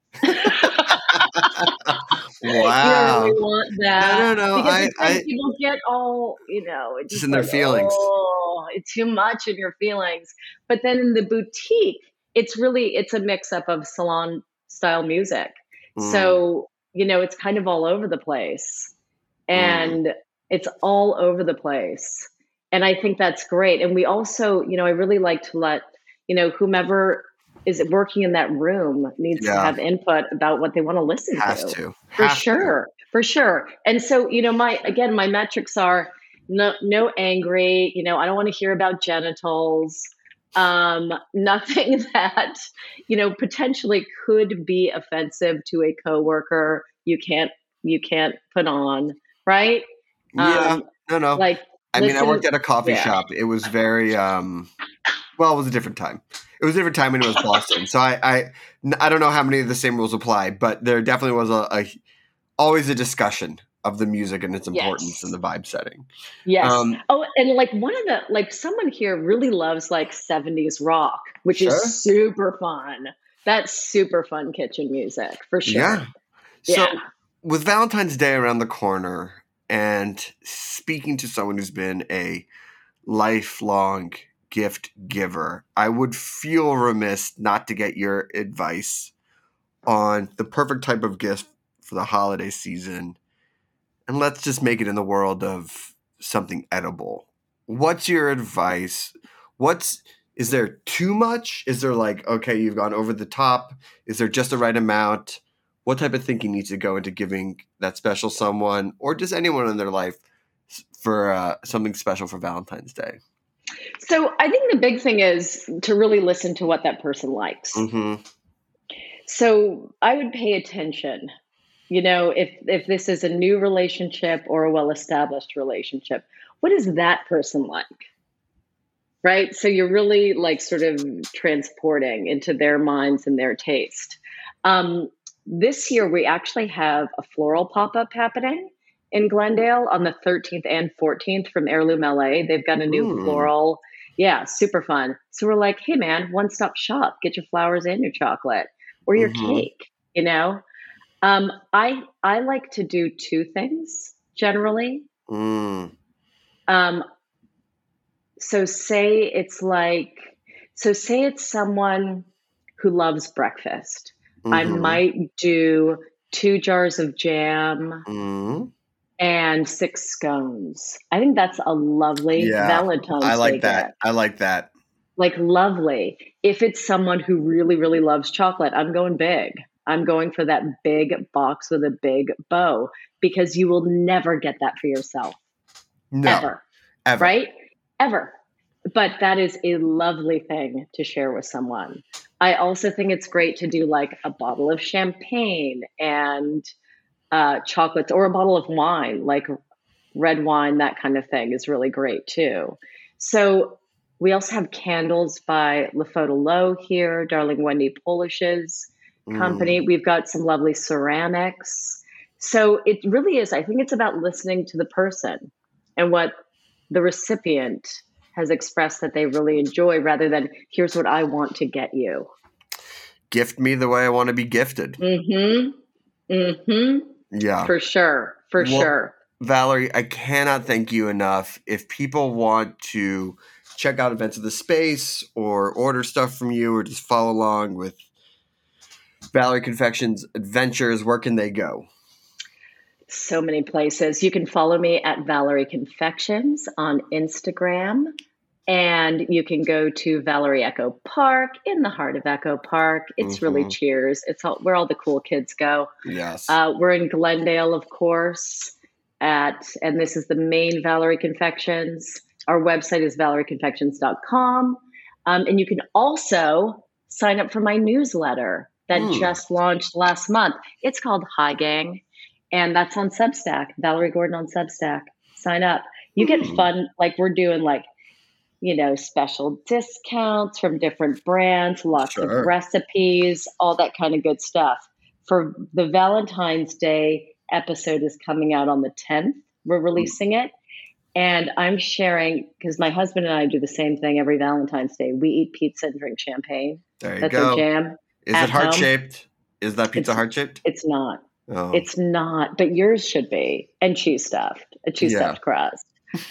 You don't really Wow. want No, that no, no. because I it's like I people get all, it's just just in their like, feelings. oh, it's too much in your feelings. But then in the boutique, it's a mix up of salon style music. Mm, So, it's kind of all over the place mm. and it's all over the place. And I think that's great. And we also, I really like to let, whomever is working in that room needs to Yeah, have input about what they want to listen has to. to. For Have to. sure. For sure. And so, my metrics are no angry, I don't want to hear about genitals. Nothing that, potentially could be offensive to a coworker. You can't put on, right? Yeah. Um, No, no. like, I mean, I listen, worked at a coffee yeah, shop. It was very, well, it was a different time. It was a different time when it was Boston. So I don't know how many of the same rules apply, but there definitely was always a discussion of the music and its importance and yes, the vibe setting. yes. Um, Oh, and like like someone here really loves like 70s rock, which is sure. super fun. That's super fun kitchen music for Yeah. sure. So Yeah. with Valentine's Day around the corner and speaking to someone who's been a lifelong gift giver, I would feel remiss not to get your advice on the perfect type of gift for the holiday season. And let's just make it in the world of something edible. What's your advice? Is there too much? Is there like, okay, you've gone over the top? Is there just the right amount? What type of thinking needs to go into giving that special someone or just anyone in their life for something special for Valentine's Day? So I think the big thing is to really listen to what that person likes. Mm-hmm. So I would pay attention, if this is a new relationship or a well-established relationship, what is that person like? Right? So you're really like sort of transporting into their minds and their taste. Um, this year we actually have a floral pop-up happening in Glendale on the 13th and 14th from Heirloom LA. They've got a new Mm, floral. Yeah, super fun. So we're like, hey man, one-stop shop. Get your flowers and your chocolate or your mm-hmm. cake, you know? I like to do two things generally. Mm, Um, so say it's someone who loves breakfast. I mm-hmm. might do 2 jars of jam Mm. and 6 scones. I think that's a lovely Yeah, I Valentine's Day like that. gift. I like that. Like lovely. If it's someone who really, really loves chocolate, I'm going big. I'm going for that big box with a big bow because you will never get that for yourself. No, Ever. ever. Right? Ever. But that is a lovely thing to share with someone. I also think it's great to do like a bottle of champagne and chocolates or a bottle of wine, like red wine, that kind of thing is really great too. So we also have candles by La Photo Low here, Darling Wendy Polish's company. Mm, We've got some lovely ceramics. So it really is. I think it's about listening to the person and what the recipient has expressed that they really enjoy, rather than here's what I want to get you. Gift me the way I want to be gifted. Yeah. For sure. For sure. Valerie, I cannot thank you enough. If people want to check out events of the space or order stuff from you or just follow along with Valerie Confections adventures, where can they go? So many places. You can follow me at Valerie Confections on Instagram. And you can go to Valerie Echo Park in the heart of Echo Park. It's really cheers. It's where all the cool kids go. Yes. We're in Glendale, of course, and this is the main Valerie Confections. Our website is valerieconfections.com. And you can also sign up for my newsletter that just launched last month. It's called Hi Gang, and that's on Substack, Valerie Gordon on Substack. Sign up. You get fun, like we're doing special discounts from different brands, lots of recipes, all that kind of good stuff. For the Valentine's Day episode is coming out on the 10th. We're releasing it. And I'm sharing, because my husband and I do the same thing every Valentine's Day. We eat pizza and drink champagne. There you That's go. our jam. Is it heart-shaped? Is that pizza heart-shaped? It's not. Oh. It's not, but yours should be. And cheese stuffed, a cheese stuffed crust.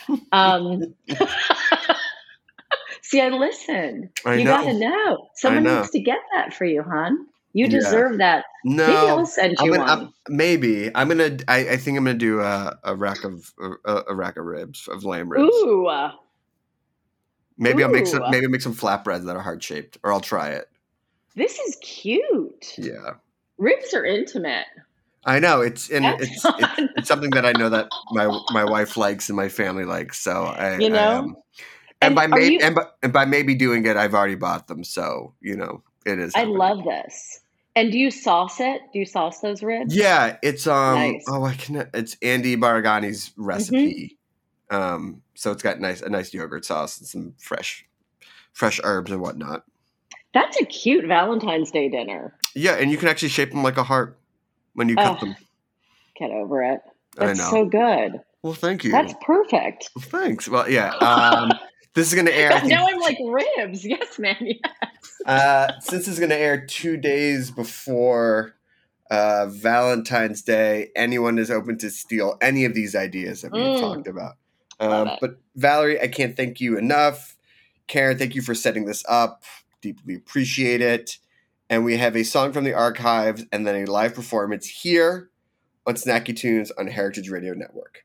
See, I listened. You got to know. Someone needs to get that for you, hon. You deserve that. No, maybe I'll send you one. Maybe I'm gonna. I think I'm gonna do a rack of ribs, of lamb ribs. Ooh. Maybe I'll make some flatbreads that are heart shaped, or I'll try it. This is cute. Yeah, ribs are intimate. I know it's something that I know that my wife likes and my family likes. So And by maybe doing it, I've already bought them. So, it is. I love this. And do you sauce it? Do you sauce those ribs? Yeah, it's nice. It's Andy Baragani's recipe. So it's got a nice yogurt sauce and some fresh herbs and whatnot. That's a cute Valentine's Day dinner. Yeah, and you can actually shape them like a heart when you cut them. Get over it. I know. That's so good. Well, thank you. That's perfect. Thanks. Well, yeah. This is going to air. Now I'm like, ribs. Yes, man. Yes. Since it's going to air 2 days before Valentine's Day, anyone is open to steal any of these ideas that we've talked about. But Valerie, I can't thank you enough. Karen, thank you for setting this up. Deeply appreciate it. And we have a song from the archives and then a live performance here on Snacky Tunes on Heritage Radio Network.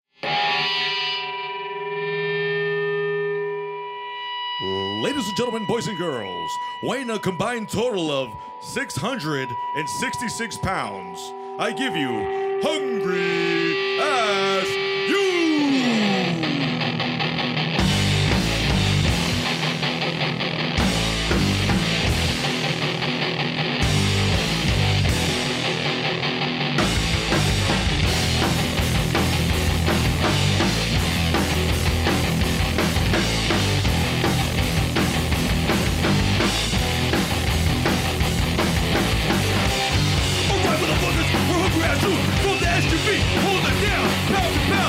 Ladies and gentlemen, boys and girls, weighing a combined total of 666 pounds, I give you Hungry As You! Hold it down, pound to pound.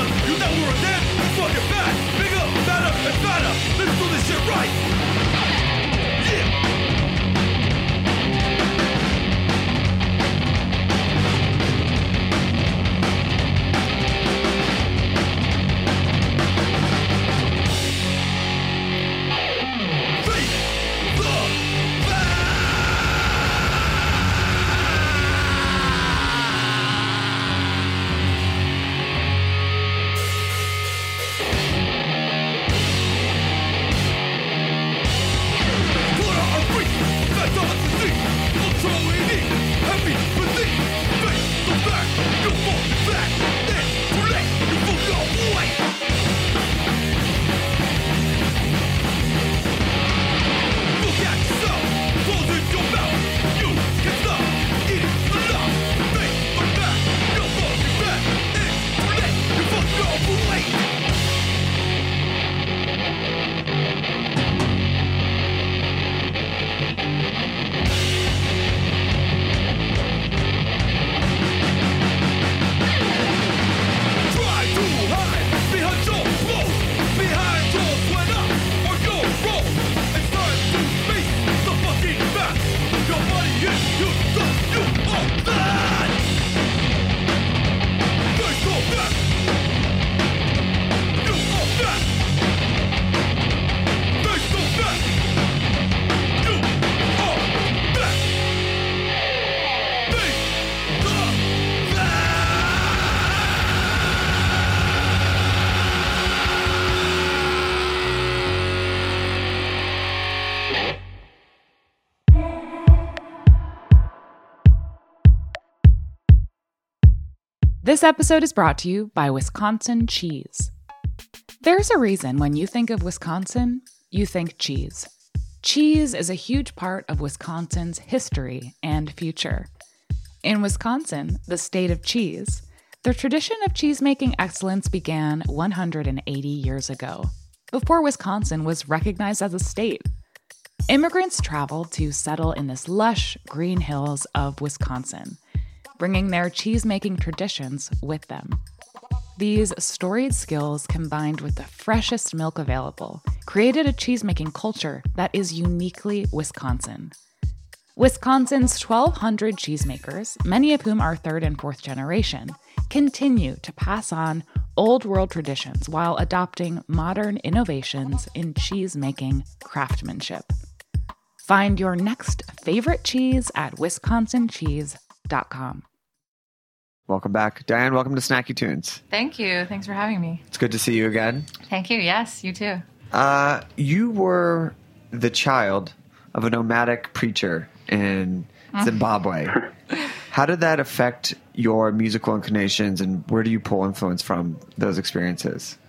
This episode is brought to you by Wisconsin Cheese. There's a reason when you think of Wisconsin, you think cheese. Cheese is a huge part of Wisconsin's history and future. In Wisconsin, the state of cheese, the tradition of cheese-making excellence began 180 years ago, before Wisconsin was recognized as a state. Immigrants traveled to settle in this lush green hills of Wisconsin, bringing their cheese-making traditions with them. These storied skills, combined with the freshest milk available, created a cheese-making culture that is uniquely Wisconsin. Wisconsin's 1,200 cheesemakers, many of whom are third and fourth generation, continue to pass on old world traditions while adopting modern innovations in cheese-making craftsmanship. Find your next favorite cheese at wisconsincheese.com. Welcome back. Diane, welcome to Snacky Tunes. Thank you. Thanks for having me. It's good to see you again. Thank you. Yes, you too. You were the child of a nomadic preacher in Zimbabwe. How did that affect your musical inclinations, and where do you pull influence from those experiences?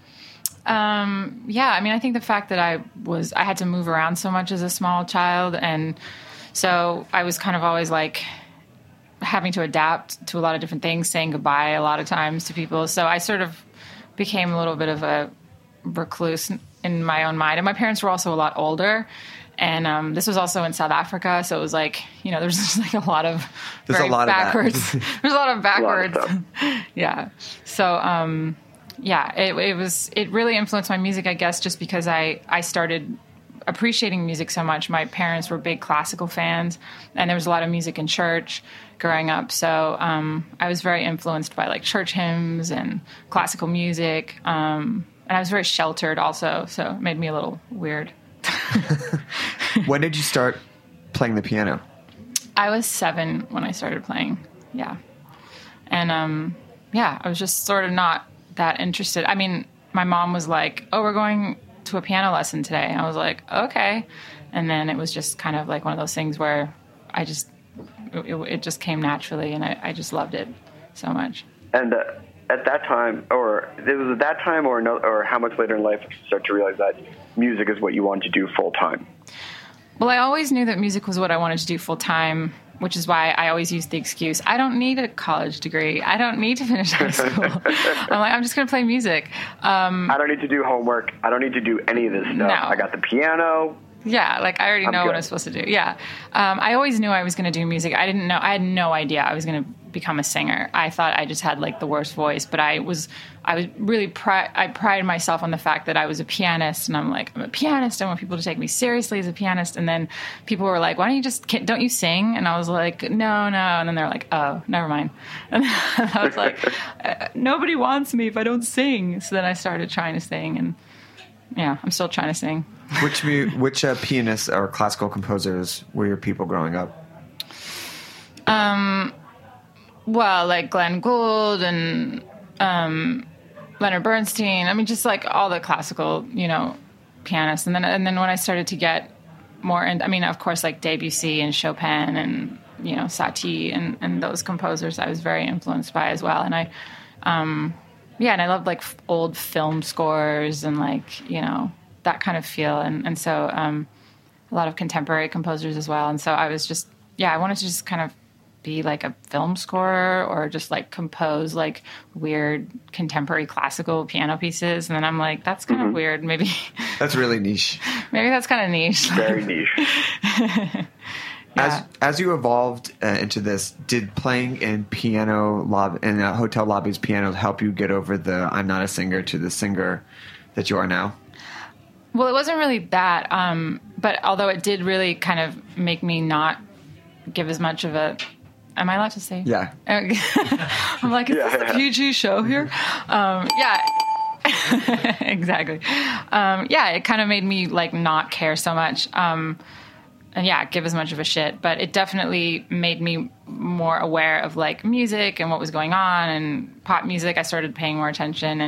I think the fact that I had to move around so much as a small child, and so I was kind of always like having to adapt to a lot of different things, saying goodbye a lot of times to people. So I sort of became a little bit of a recluse in my own mind. And my parents were also a lot older. And this was also in South Africa. So it was like, there's just like a lot of backwards. There's a lot of backwards. Yeah. So, it really influenced my music, I guess, just because I started appreciating music so much. My parents were big classical fans, and there was a lot of music in church growing up. So I was very influenced by like church hymns and classical music. And I was very sheltered also, so it made me a little weird. When did you start playing the piano? I was 7 when I started playing. Yeah. And I was just sort of not that interested. I mean, my mom was like, "Oh, we're going to a piano lesson today." And I was like, "Okay." And then it was just kind of like one of those things where it just came naturally, and I just loved it so much. And at that time, or it was at that time, or how much later in life did you start to realize that music is what you wanted to do full time? Well, I always knew that music was what I wanted to do full time, which is why I always used the excuse, I don't need a college degree. I don't need to finish high school. I'm just going to play music. I don't need to do homework. I don't need to do any of this stuff. No. I got the piano. Yeah, like I already know what I'm supposed to do. Yeah. I always knew I was going to do music. I had no idea I was going to become a singer. I thought I just had like the worst voice, but I prided myself on the fact that I was a pianist, and I'm like, I'm a pianist. I want people to take me seriously as a pianist. And then people were like, "Why don't you sing?" And I was like, no. And then they're like, "Oh, never mind." And I was like, nobody wants me if I don't sing. So then I started trying to sing, and yeah, I'm still trying to sing. Which pianists or classical composers were your people growing up? Well, like Glenn Gould and Leonard Bernstein. I mean, just like all the classical, pianists. And then when I started to get more, and I mean, of course, like Debussy and Chopin and Satie and those composers, I was very influenced by as well. And and I loved like old film scores and like that kind of feel. And so a lot of contemporary composers as well. And so I was just, I wanted to just kind of be like a film score or just like compose like weird contemporary classical piano pieces. And then I'm like, that's kind of weird. Maybe that's really niche. Maybe that's kind of niche. Very niche. Yeah. As you evolved into this, did playing in hotel lobbies piano help you get over the I'm not a singer to the singer that you are now? Well, it wasn't really that, but although it did really kind of make me not give as much of a... Am I allowed to say? Yeah. I'm like, is this a PG show here? Yeah. Exactly. It kind of made me like not care so much. And give as much of a shit. But it definitely made me more aware of like music and what was going on and pop music. I started paying more attention. And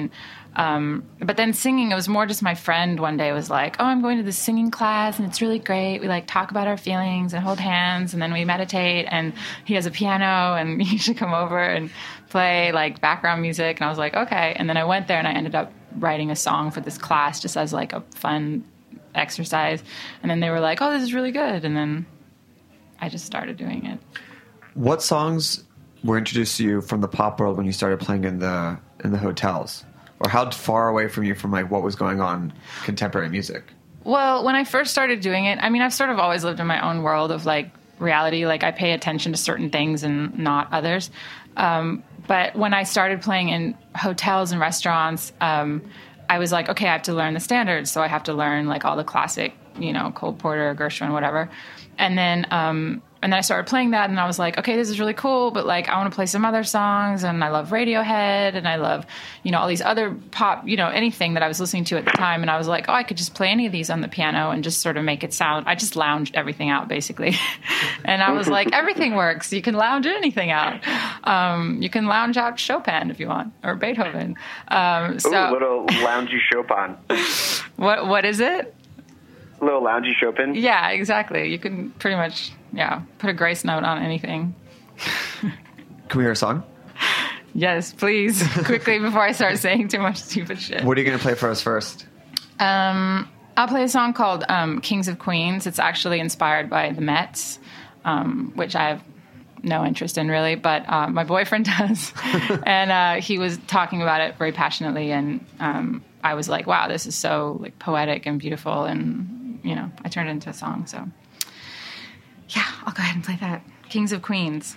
But then singing, it was more just my friend one day was like, oh, I'm going to this singing class and it's really great. We like talk about our feelings and hold hands and then we meditate, and he has a piano and you should come over and play like background music. And I was like, okay. And then I went there and I ended up writing a song for this class just as like a fun exercise. And then they were like, oh, this is really good. And then I just started doing it. What songs were introduced to you from the pop world when you started playing in the hotels? Or how far away from you from like what was going on contemporary music? Well, when I first started doing it, I mean, I've sort of always lived in my own world of like reality. Like I pay attention to certain things and not others. But when I started playing in hotels and restaurants, I was like, okay, I have to learn the standards. So I have to learn like all the classic, you know, Cole Porter, Gershwin, whatever. And then I started playing that, and I was like, okay, this is really cool, but like I want to play some other songs, and I love Radiohead, and I love, you know, all these other pop, you know, anything that I was listening to at the time. And I was like, oh, I could just play any of these on the piano and just sort of make it sound. I just lounged everything out basically, and I was like, everything works. You can lounge anything out. You can lounge out Chopin if you want, or Beethoven. Ooh, little loungy Chopin. What is it? A little loungy Chopin. Yeah, exactly. You can pretty much, put a grace note on anything. Can we hear a song? Yes, please. Quickly before I start saying too much stupid shit. What are you going to play for us first? I'll play a song called Kings of Queens. It's actually inspired by the Mets, which I have no interest in really, but my boyfriend does. And he was talking about it very passionately, and I was like, wow, this is so like poetic and beautiful, and you know, I turned it into a song. So yeah, I'll go ahead and play that. Kings of Queens.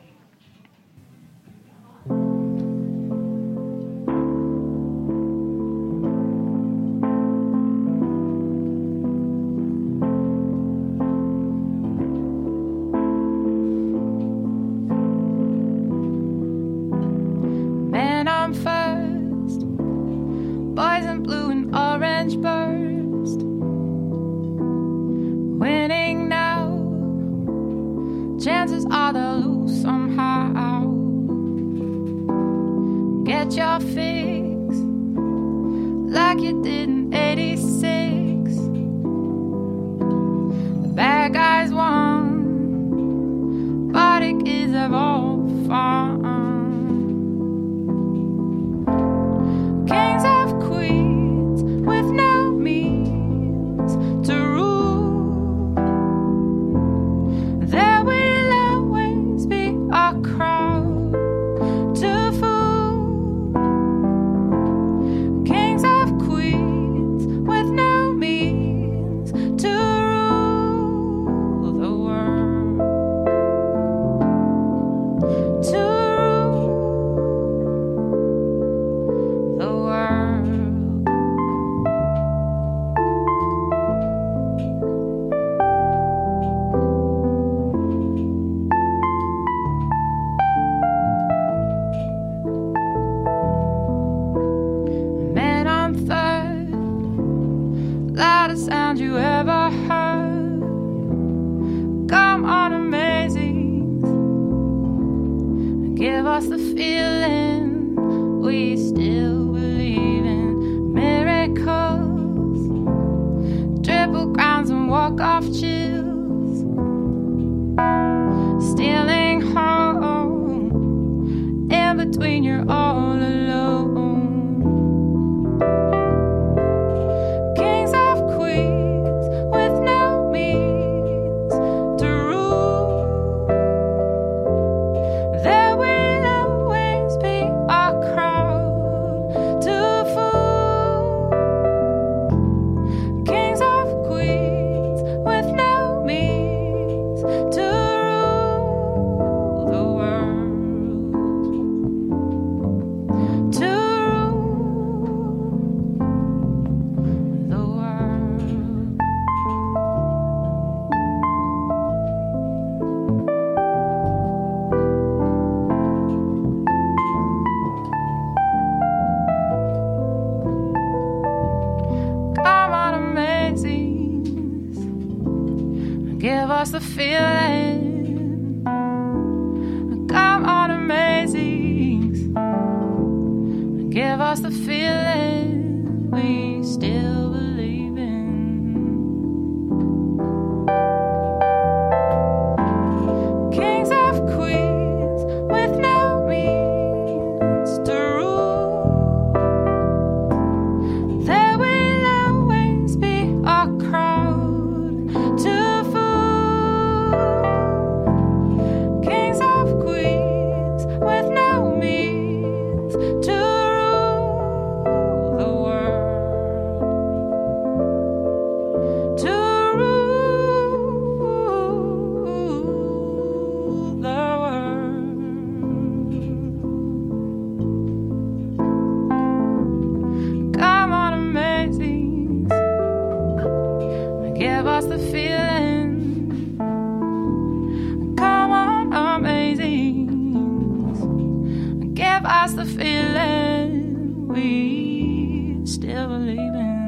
Man, I'm first. Boys in blue and orange burst. Winning now. Chances are they'll lose somehow. Get your fix like you did in 86. The bad guys won, but the kids have all fun. Kings of queens with no means to rule. There will always be a crowd to fool. Kings of queens with no means to rule the world. To rule the world. Man on third, loudest sound you ever heard. Come on, amazing. Give us the feeling we still believe in miracles. Triple crowns and walk-off chills. Stealing home in between you're all alone. Kings of queens with no means to rule. There will always be a crowd to fool. Kings of queens with no means to rule the world. lost the feeling we still believe in.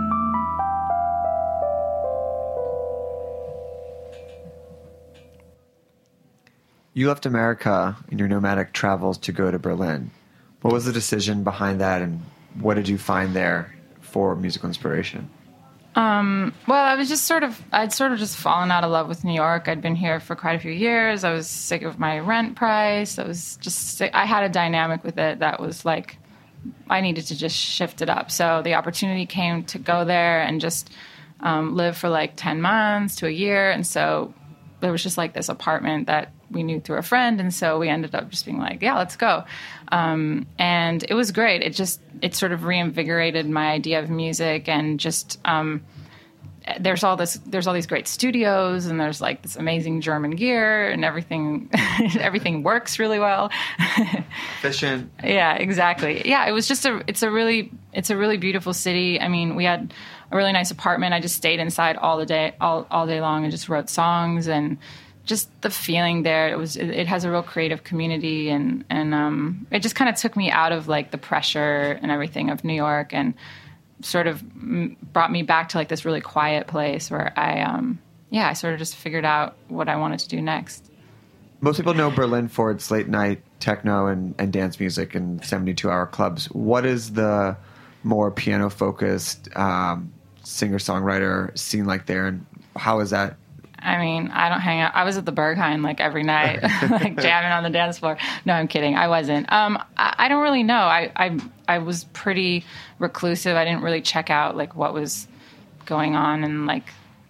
You left America in your nomadic travels to go to Berlin. What was the decision behind that, and what did you find there for musical inspiration? Well, I'd sort of just fallen out of love with New York. I'd been here for quite a few years. I was sick of my rent price. I was just sick. I had a dynamic with it that was like, I needed to just shift it up. So the opportunity came to go there and just live for like 10 months to a year. And so there was just like this apartment that we knew through a friend. And so we ended up just being like, yeah, let's go. And it was great. It sort of reinvigorated my idea of music, and just, there's all these great studios, and there's like this amazing German gear, and everything works really well. Efficient. Yeah, exactly. Yeah, it was just it's a really beautiful city. I mean, we had a really nice apartment. I just stayed inside all day long and just wrote songs, and just the feeling there. It has a real creative community, and it just kind of took me out of like the pressure and everything of New York, and sort of brought me back to like this really quiet place where I sort of just figured out what I wanted to do next. Most people know Berlin for its late night techno and dance music and 72-hour clubs. What is the more piano focused singer-songwriter scene like there, and how is that? I mean, I don't hang out. I was at the Berghain like every night, like jamming on the dance floor. No, I'm kidding. I wasn't. I don't really know. I was pretty reclusive. I didn't really check out like what was going on, and like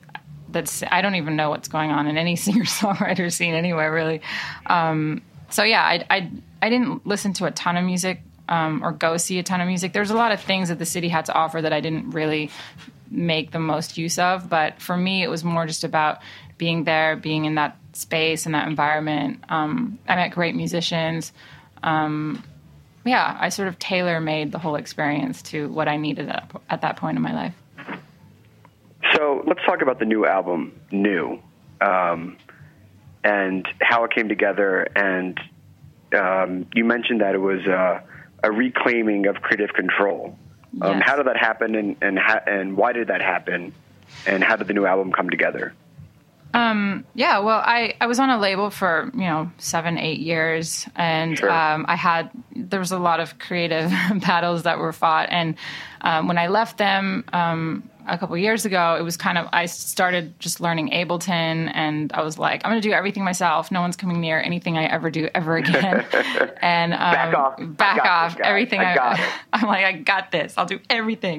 I don't even know what's going on in any singer-songwriter scene anywhere, really. So yeah, I didn't listen to a ton of music or go see a ton of music. There's a lot of things that the city had to offer that I didn't really make the most use of. But for me, it was more just about being there, being in that space and that environment. I met great musicians. I sort of tailor-made the whole experience to what I needed at that point in my life. So let's talk about the new album, New, and how it came together. And you mentioned that it was a reclaiming of creative control. Yes. How did that happen, and why did that happen, and how did the new album come together? Well, I was on a label for 7-8 years, and Sure. There was a lot of creative battles that were fought, and when I left them a couple years ago, it was I started just learning Ableton, and I was like, I'm going to do everything myself. No one's coming near anything I ever do ever again. And back off, everything. I'm like, I got this. I'll do everything.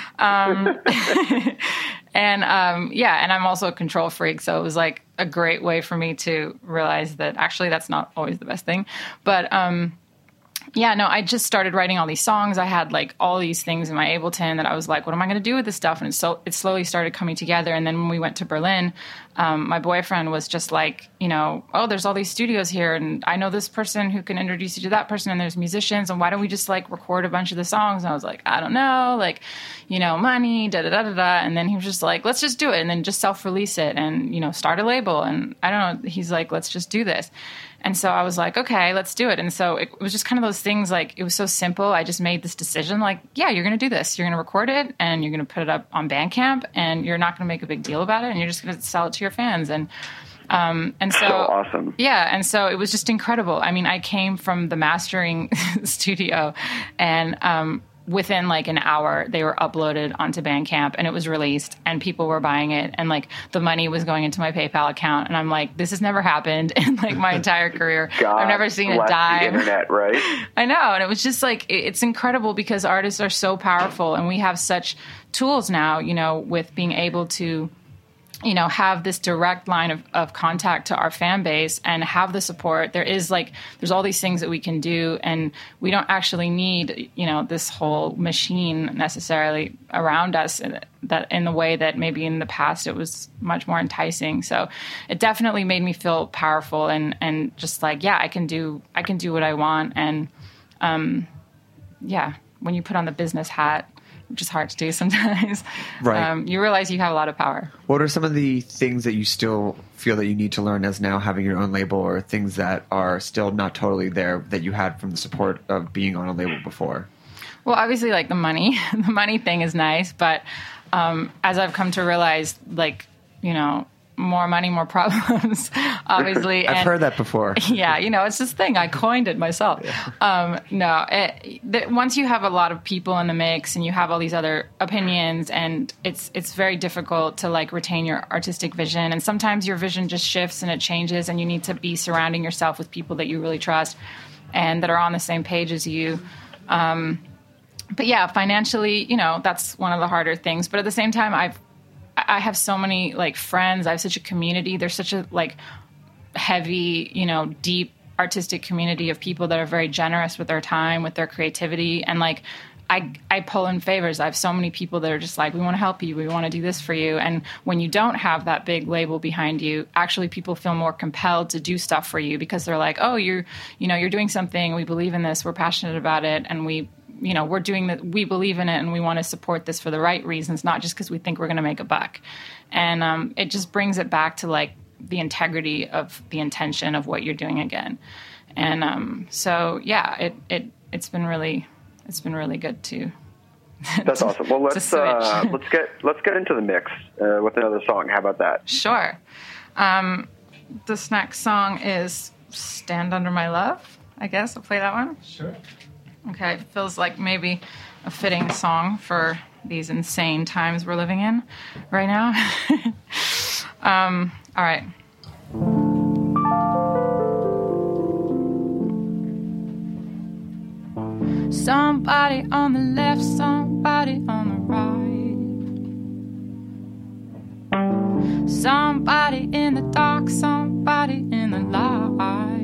And I'm also a control freak, so it was like a great way for me to realize that actually that's not always the best thing. But I just started writing all these songs. I had like all these things in my Ableton that I was like, what am I going to do with this stuff? And so it slowly started coming together. And then when we went to Berlin, my boyfriend was just like, oh, there's all these studios here, and I know this person who can introduce you to that person, and there's musicians, and why don't we just like record a bunch of the songs? And I was like, I don't know, like, money, da da da da da. And then he was just like, let's just do it, and then just self-release it, and start a label. And I don't know, he's like, let's just do this. And so I was like, okay, let's do it. And so it was just kind of those things, like, it was so simple. I just made this decision, like, yeah, you're going to do this. You're going to record it, and you're going to put it up on Bandcamp, and you're not going to make a big deal about it, and you're just going to sell it to your fans. And so awesome. Yeah. And so it was just incredible. I mean, I came from the mastering studio, and within like an hour, they were uploaded onto Bandcamp, and it was released, and people were buying it, and like the money was going into my PayPal account, and I'm like, this has never happened in like my entire career. I've never seen a dime. The internet, right? I know, and it was just like, it's incredible because artists are so powerful, and we have such tools now, with being able to have this direct line of contact to our fan base and have the support. There's all these things that we can do, and we don't actually need, this whole machine necessarily around us in the way that maybe in the past it was much more enticing. So it definitely made me feel powerful and just like, yeah, I can do what I want. And, when you put on the business hat, which is hard to do sometimes. Right. You realize you have a lot of power. What are some of the things that you still feel that you need to learn as now having your own label, or things that are still not totally there that you had from the support of being on a label before? Well, obviously, like the money thing is nice, but as I've come to realize, like, you know, more money, more problems, obviously. I've heard that before. Yeah, you know, it's this thing. I coined it myself. Yeah. Once you have a lot of people in the mix and you have all these other opinions, and it's very difficult to like retain your artistic vision. And sometimes your vision just shifts and it changes, and you need to be surrounding yourself with people that you really trust and that are on the same page as you. But yeah, financially, you know, that's one of the harder things. But at the same time, I have so many like friends. I have such a community. There's such a like heavy, you know, deep artistic community of people that are very generous with their time, with their creativity. And like, I pull in favors. I have so many people that are just like, we want to help you. We want to do this for you. And when you don't have that big label behind you, actually people feel more compelled to do stuff for you because they're like, oh, you're doing something. We believe in this. We're passionate about it. And we're doing that. We believe in it, and we want to support this for the right reasons, not just because we think we're going to make a buck. And it just brings it back to like the integrity of the intention of what you're doing again. And so yeah, it's been really good to. That's awesome. Well, let's get into the mix with another song. How about that? Sure. This next song is "Stand Under My Love." I guess I'll play that one. Sure. Okay, it feels like maybe a fitting song for these insane times we're living in right now. All right. Somebody on the left, somebody on the right. Somebody in the dark, somebody in the light.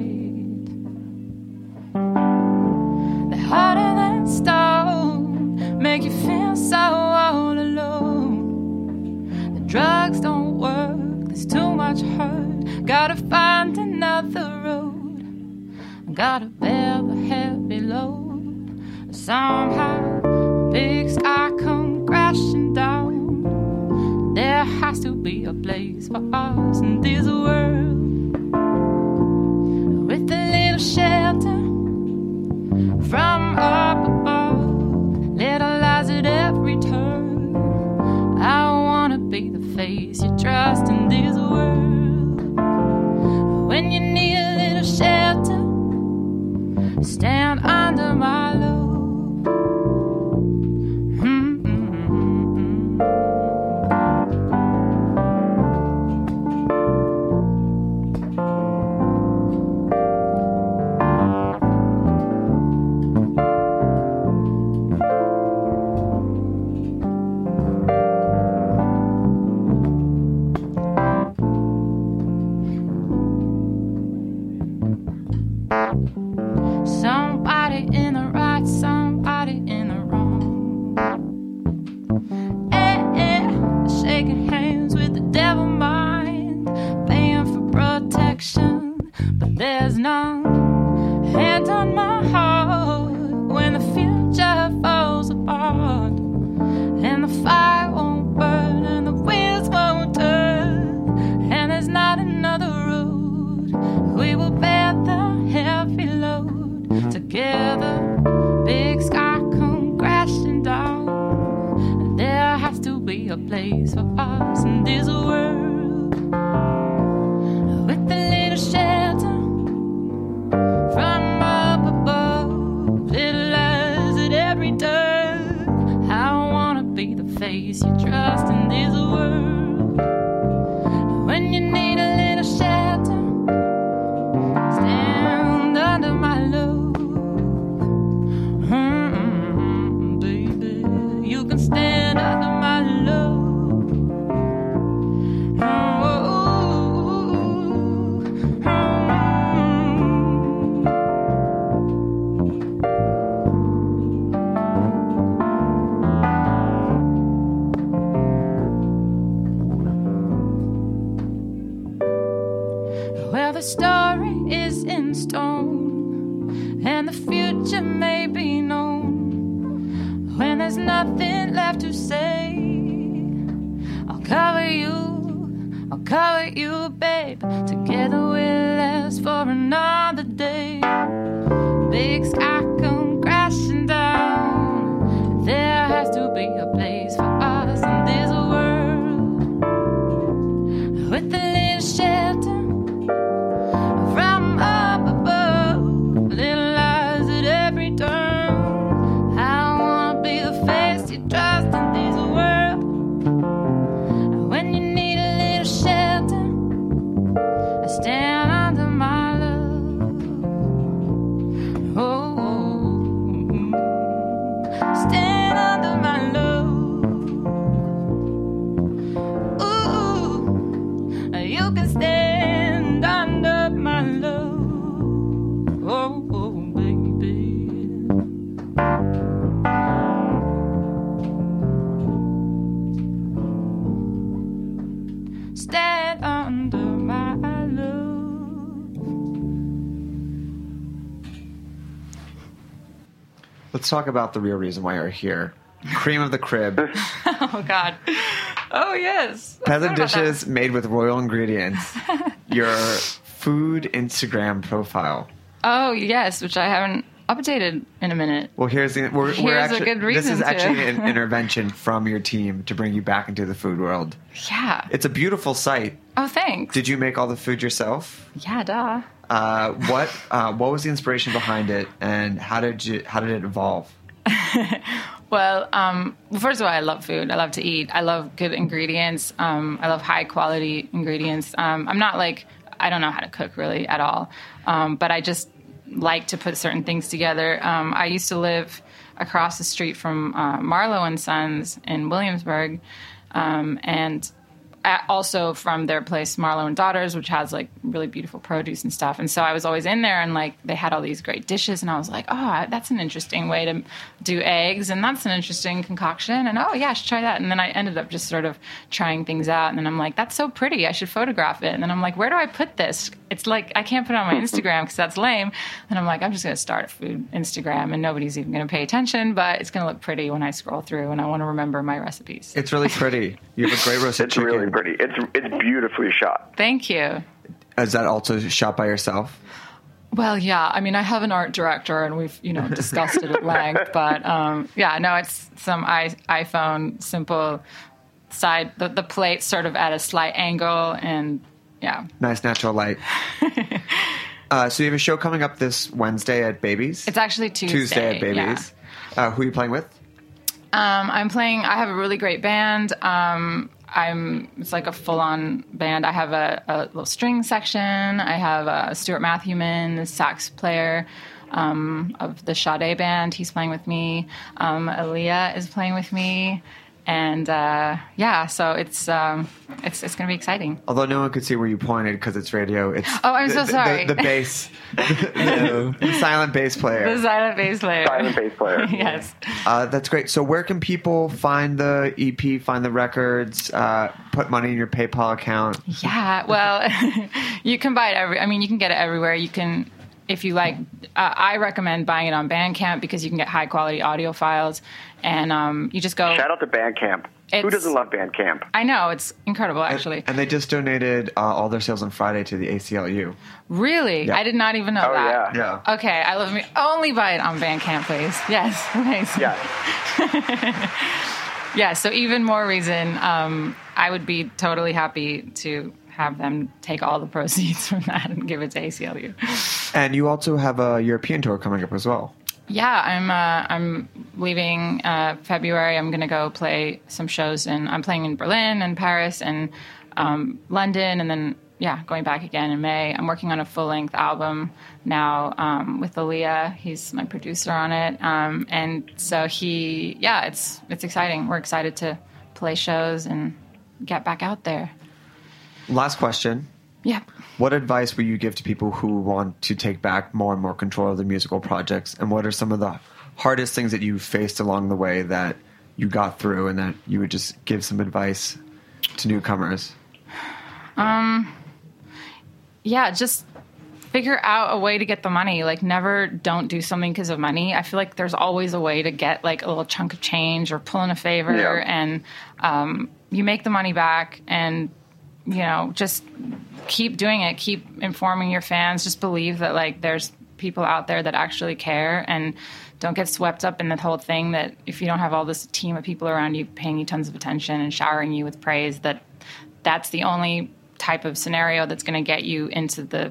Harder than stone, make you feel so all alone. The drugs don't work, there's too much hurt. Gotta find another road. Gotta bear the heavy load. Somehow, big sky come crashing down. There has to be a place for us in this world, with a little shelter from up above, little lies at every turn. I wanna be the face you trust in this world. When you need a little shelter, stand under my love. The story is in stone, and the future may be known when there's nothing left to say. I'll cover you, babe. Together we'll last for another day. Big sky come crashing down. There has to be a place for us in this world, with a little shelter from up above, little lies at every turn. I wanna be the face you trust in this world. When you need a little shelter, I stand under my love. Oh, stand under my love. Ooh, you can stand under my love. Oh, baby. Stand under my love. Let's talk about the real reason why you're here. Cream of the crib. Oh, God. Oh, yes. Peasant dishes made with royal ingredients. Your food Instagram profile. Oh, yes, which I haven't updated in a minute. Well, we're Here's actually, a good this reason is to. actually an intervention from your team to bring you back into the food world. Yeah. It's a beautiful site. Oh, thanks. Did you make all the food yourself? Yeah, duh. What was the inspiration behind it, and how did it evolve? Well, first of all, I love food. I love to eat. I love good ingredients. I love high quality ingredients. I'm not I don't know how to cook really at all, but I just like to put certain things together. I used to live across the street from Marlowe and Sons in Williamsburg, and also from their place Marlowe and Daughters, which has really beautiful produce and stuff. And so I was always in there, and they had all these great dishes, and I was like, oh, that's an interesting way to do eggs, and that's an interesting concoction, and oh yeah, I should try that. And then I ended up just sort of trying things out, and then I'm like, that's so pretty, I should photograph it. And then I'm like, where do I put this? It's I can't put it on my Instagram because that's lame. And I'm like, I'm just going to start a food Instagram, and nobody's even going to pay attention, but it's going to look pretty when I scroll through, and I want to remember my recipes. It's really pretty. You have a great roasted chicken. It's really pretty. It's beautifully shot. Thank you. Is that also shot by yourself? Well, yeah. I mean, I have an art director, and we've discussed it at length. But it's some iPhone simple side. The plate's sort of at a slight angle, and yeah, nice natural light. So you have a show coming up this Wednesday at Babies. It's actually Tuesday at Babies. Yeah. Who are you playing with? I have a really great band. It's like a full-on band. I have a little string section. I have Stuart Matthewman, the sax player of the Sade band. He's playing with me. Aaliyah is playing with me. And so it's going to be exciting. Although no one could see where you pointed because it's radio. It's I'm so sorry. The bass, the silent bass player. The silent bass player. Silent bass player. Yes. That's great. So where can people find the EP, find the records, put money in your PayPal account? Yeah. Well, you can buy it you can get it everywhere. You can. If you like, I recommend buying it on Bandcamp because you can get high quality audio files, and you just go. Shout out to Bandcamp. Who doesn't love Bandcamp? I know, it's incredible, actually. And they just donated all their sales on Friday to the ACLU. Really? Yeah. I did not even know that. Yeah. Okay, I love me. Only buy it on Bandcamp, please. Yes, thanks. Yeah. Yeah. So even more reason, I would be totally happy to have them take all the proceeds from that and give it to ACLU. And you also have a European tour coming up as well. Yeah, I'm leaving February. I'm going to go play some shows, and I'm playing in Berlin and Paris and London, and then going back again in May. I'm working on a full-length album now with Aaliyah. He's my producer on it, and so it's exciting. We're excited to play shows and get back out there. Last question. Yeah. What advice would you give to people who want to take back more and more control of their musical projects? And what are some of the hardest things that you faced along the way that you got through and that you would just give some advice to newcomers? Just figure out a way to get the money. Like, never don't do something because of money. I feel like there's always a way to get like a little chunk of change or pull in a favor, and you make the money back, and just keep doing it. Keep informing your fans. Just believe that like there's people out there that actually care, and don't get swept up in the whole thing that if you don't have all this team of people around you paying you tons of attention and showering you with praise, that's the only type of scenario that's going to get you into the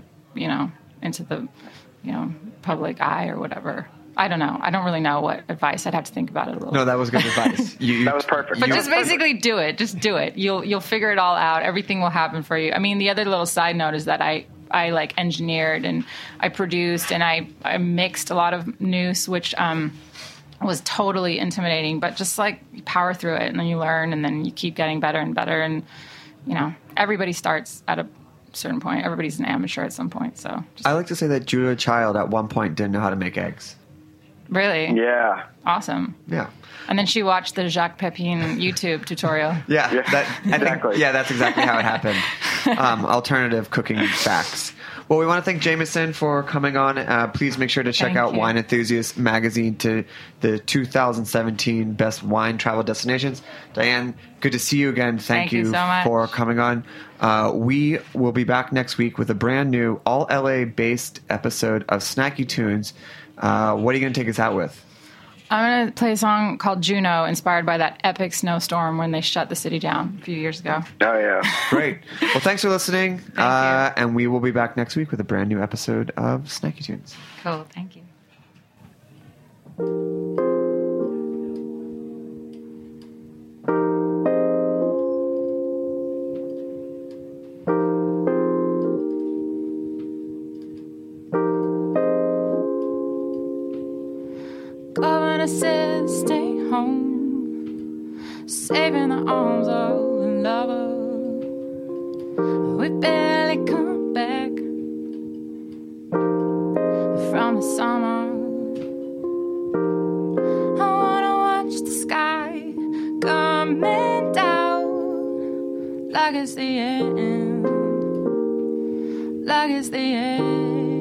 public eye or whatever. I don't know. I don't really know what advice. I'd have to think about it a little. No, that was good advice. That was perfect. But just basically do it. Just do it. You'll figure it all out. Everything will happen for you. I mean, the other little side note is that I like engineered and I produced and I mixed a lot of noose, which was totally intimidating, but just like power through it, and then you learn, and then you keep getting better and better. And everybody starts at a certain point. Everybody's an amateur at some point. So I like to say that Julia Child at one point didn't know how to make eggs. Really? Yeah. Awesome. Yeah. And then she watched the Jacques Pepin YouTube tutorial. Yeah, exactly. That's exactly how it happened. Alternative cooking facts. Well, we want to thank Jameson for coming on. Please make sure to check out Wine Enthusiast magazine to the 2017 Best Wine Travel Destinations. Diane, good to see you again. Thank you so much for coming on. We will be back next week with a brand new all LA-based episode of Snacky Tunes. What are you going to take us out with? I'm going to play a song called Juno, inspired by that epic snowstorm when they shut the city down a few years ago. Oh, yeah. Great. Well, thanks for listening. And we will be back next week with a brand new episode of Snacky Tunes. Cool. Thank you. Governor says stay home, saving the arms of a lover. We barely come back from the summer. I wanna watch the sky coming down like it's the end, like it's the end.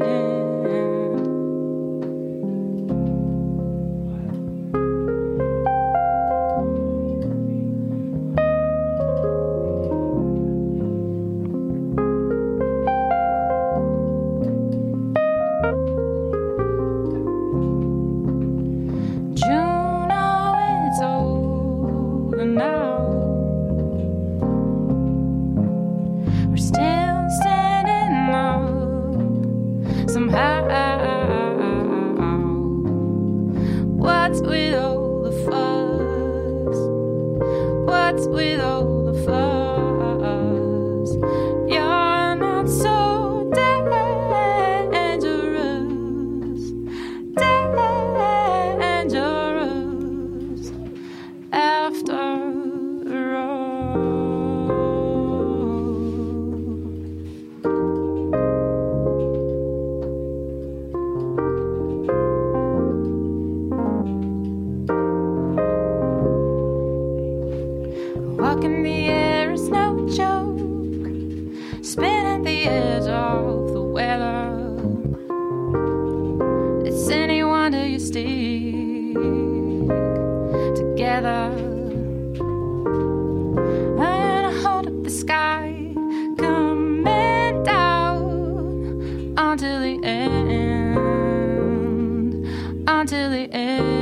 Walking the air is no joke, spinning the edge of the weather. It's any wonder you stick together. And I hold up the sky coming down until the end, until the end.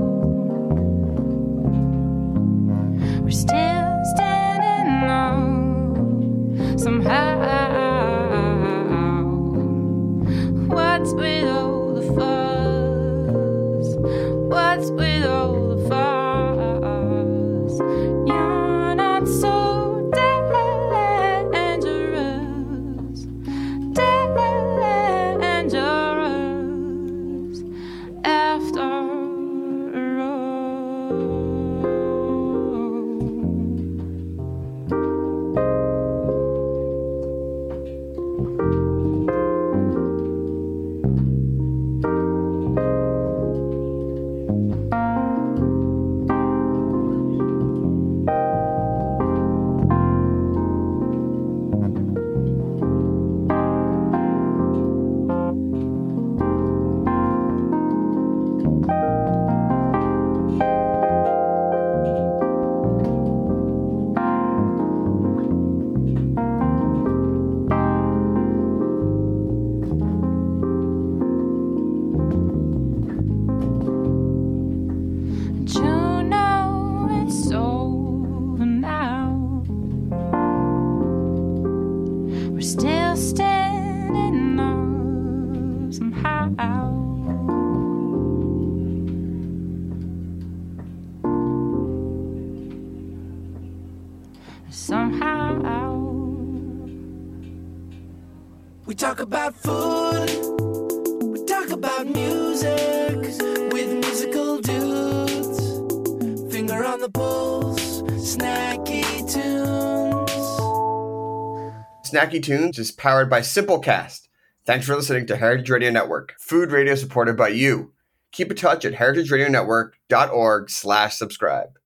We're still standing on somehow. We talk about food, we talk about music with musical dudes. Finger on the pulse, snacky tunes. Snacky Tunes is powered by Simplecast. Thanks for listening to Heritage Radio Network, food radio supported by you. Keep in touch at heritageradionetwork.org/subscribe.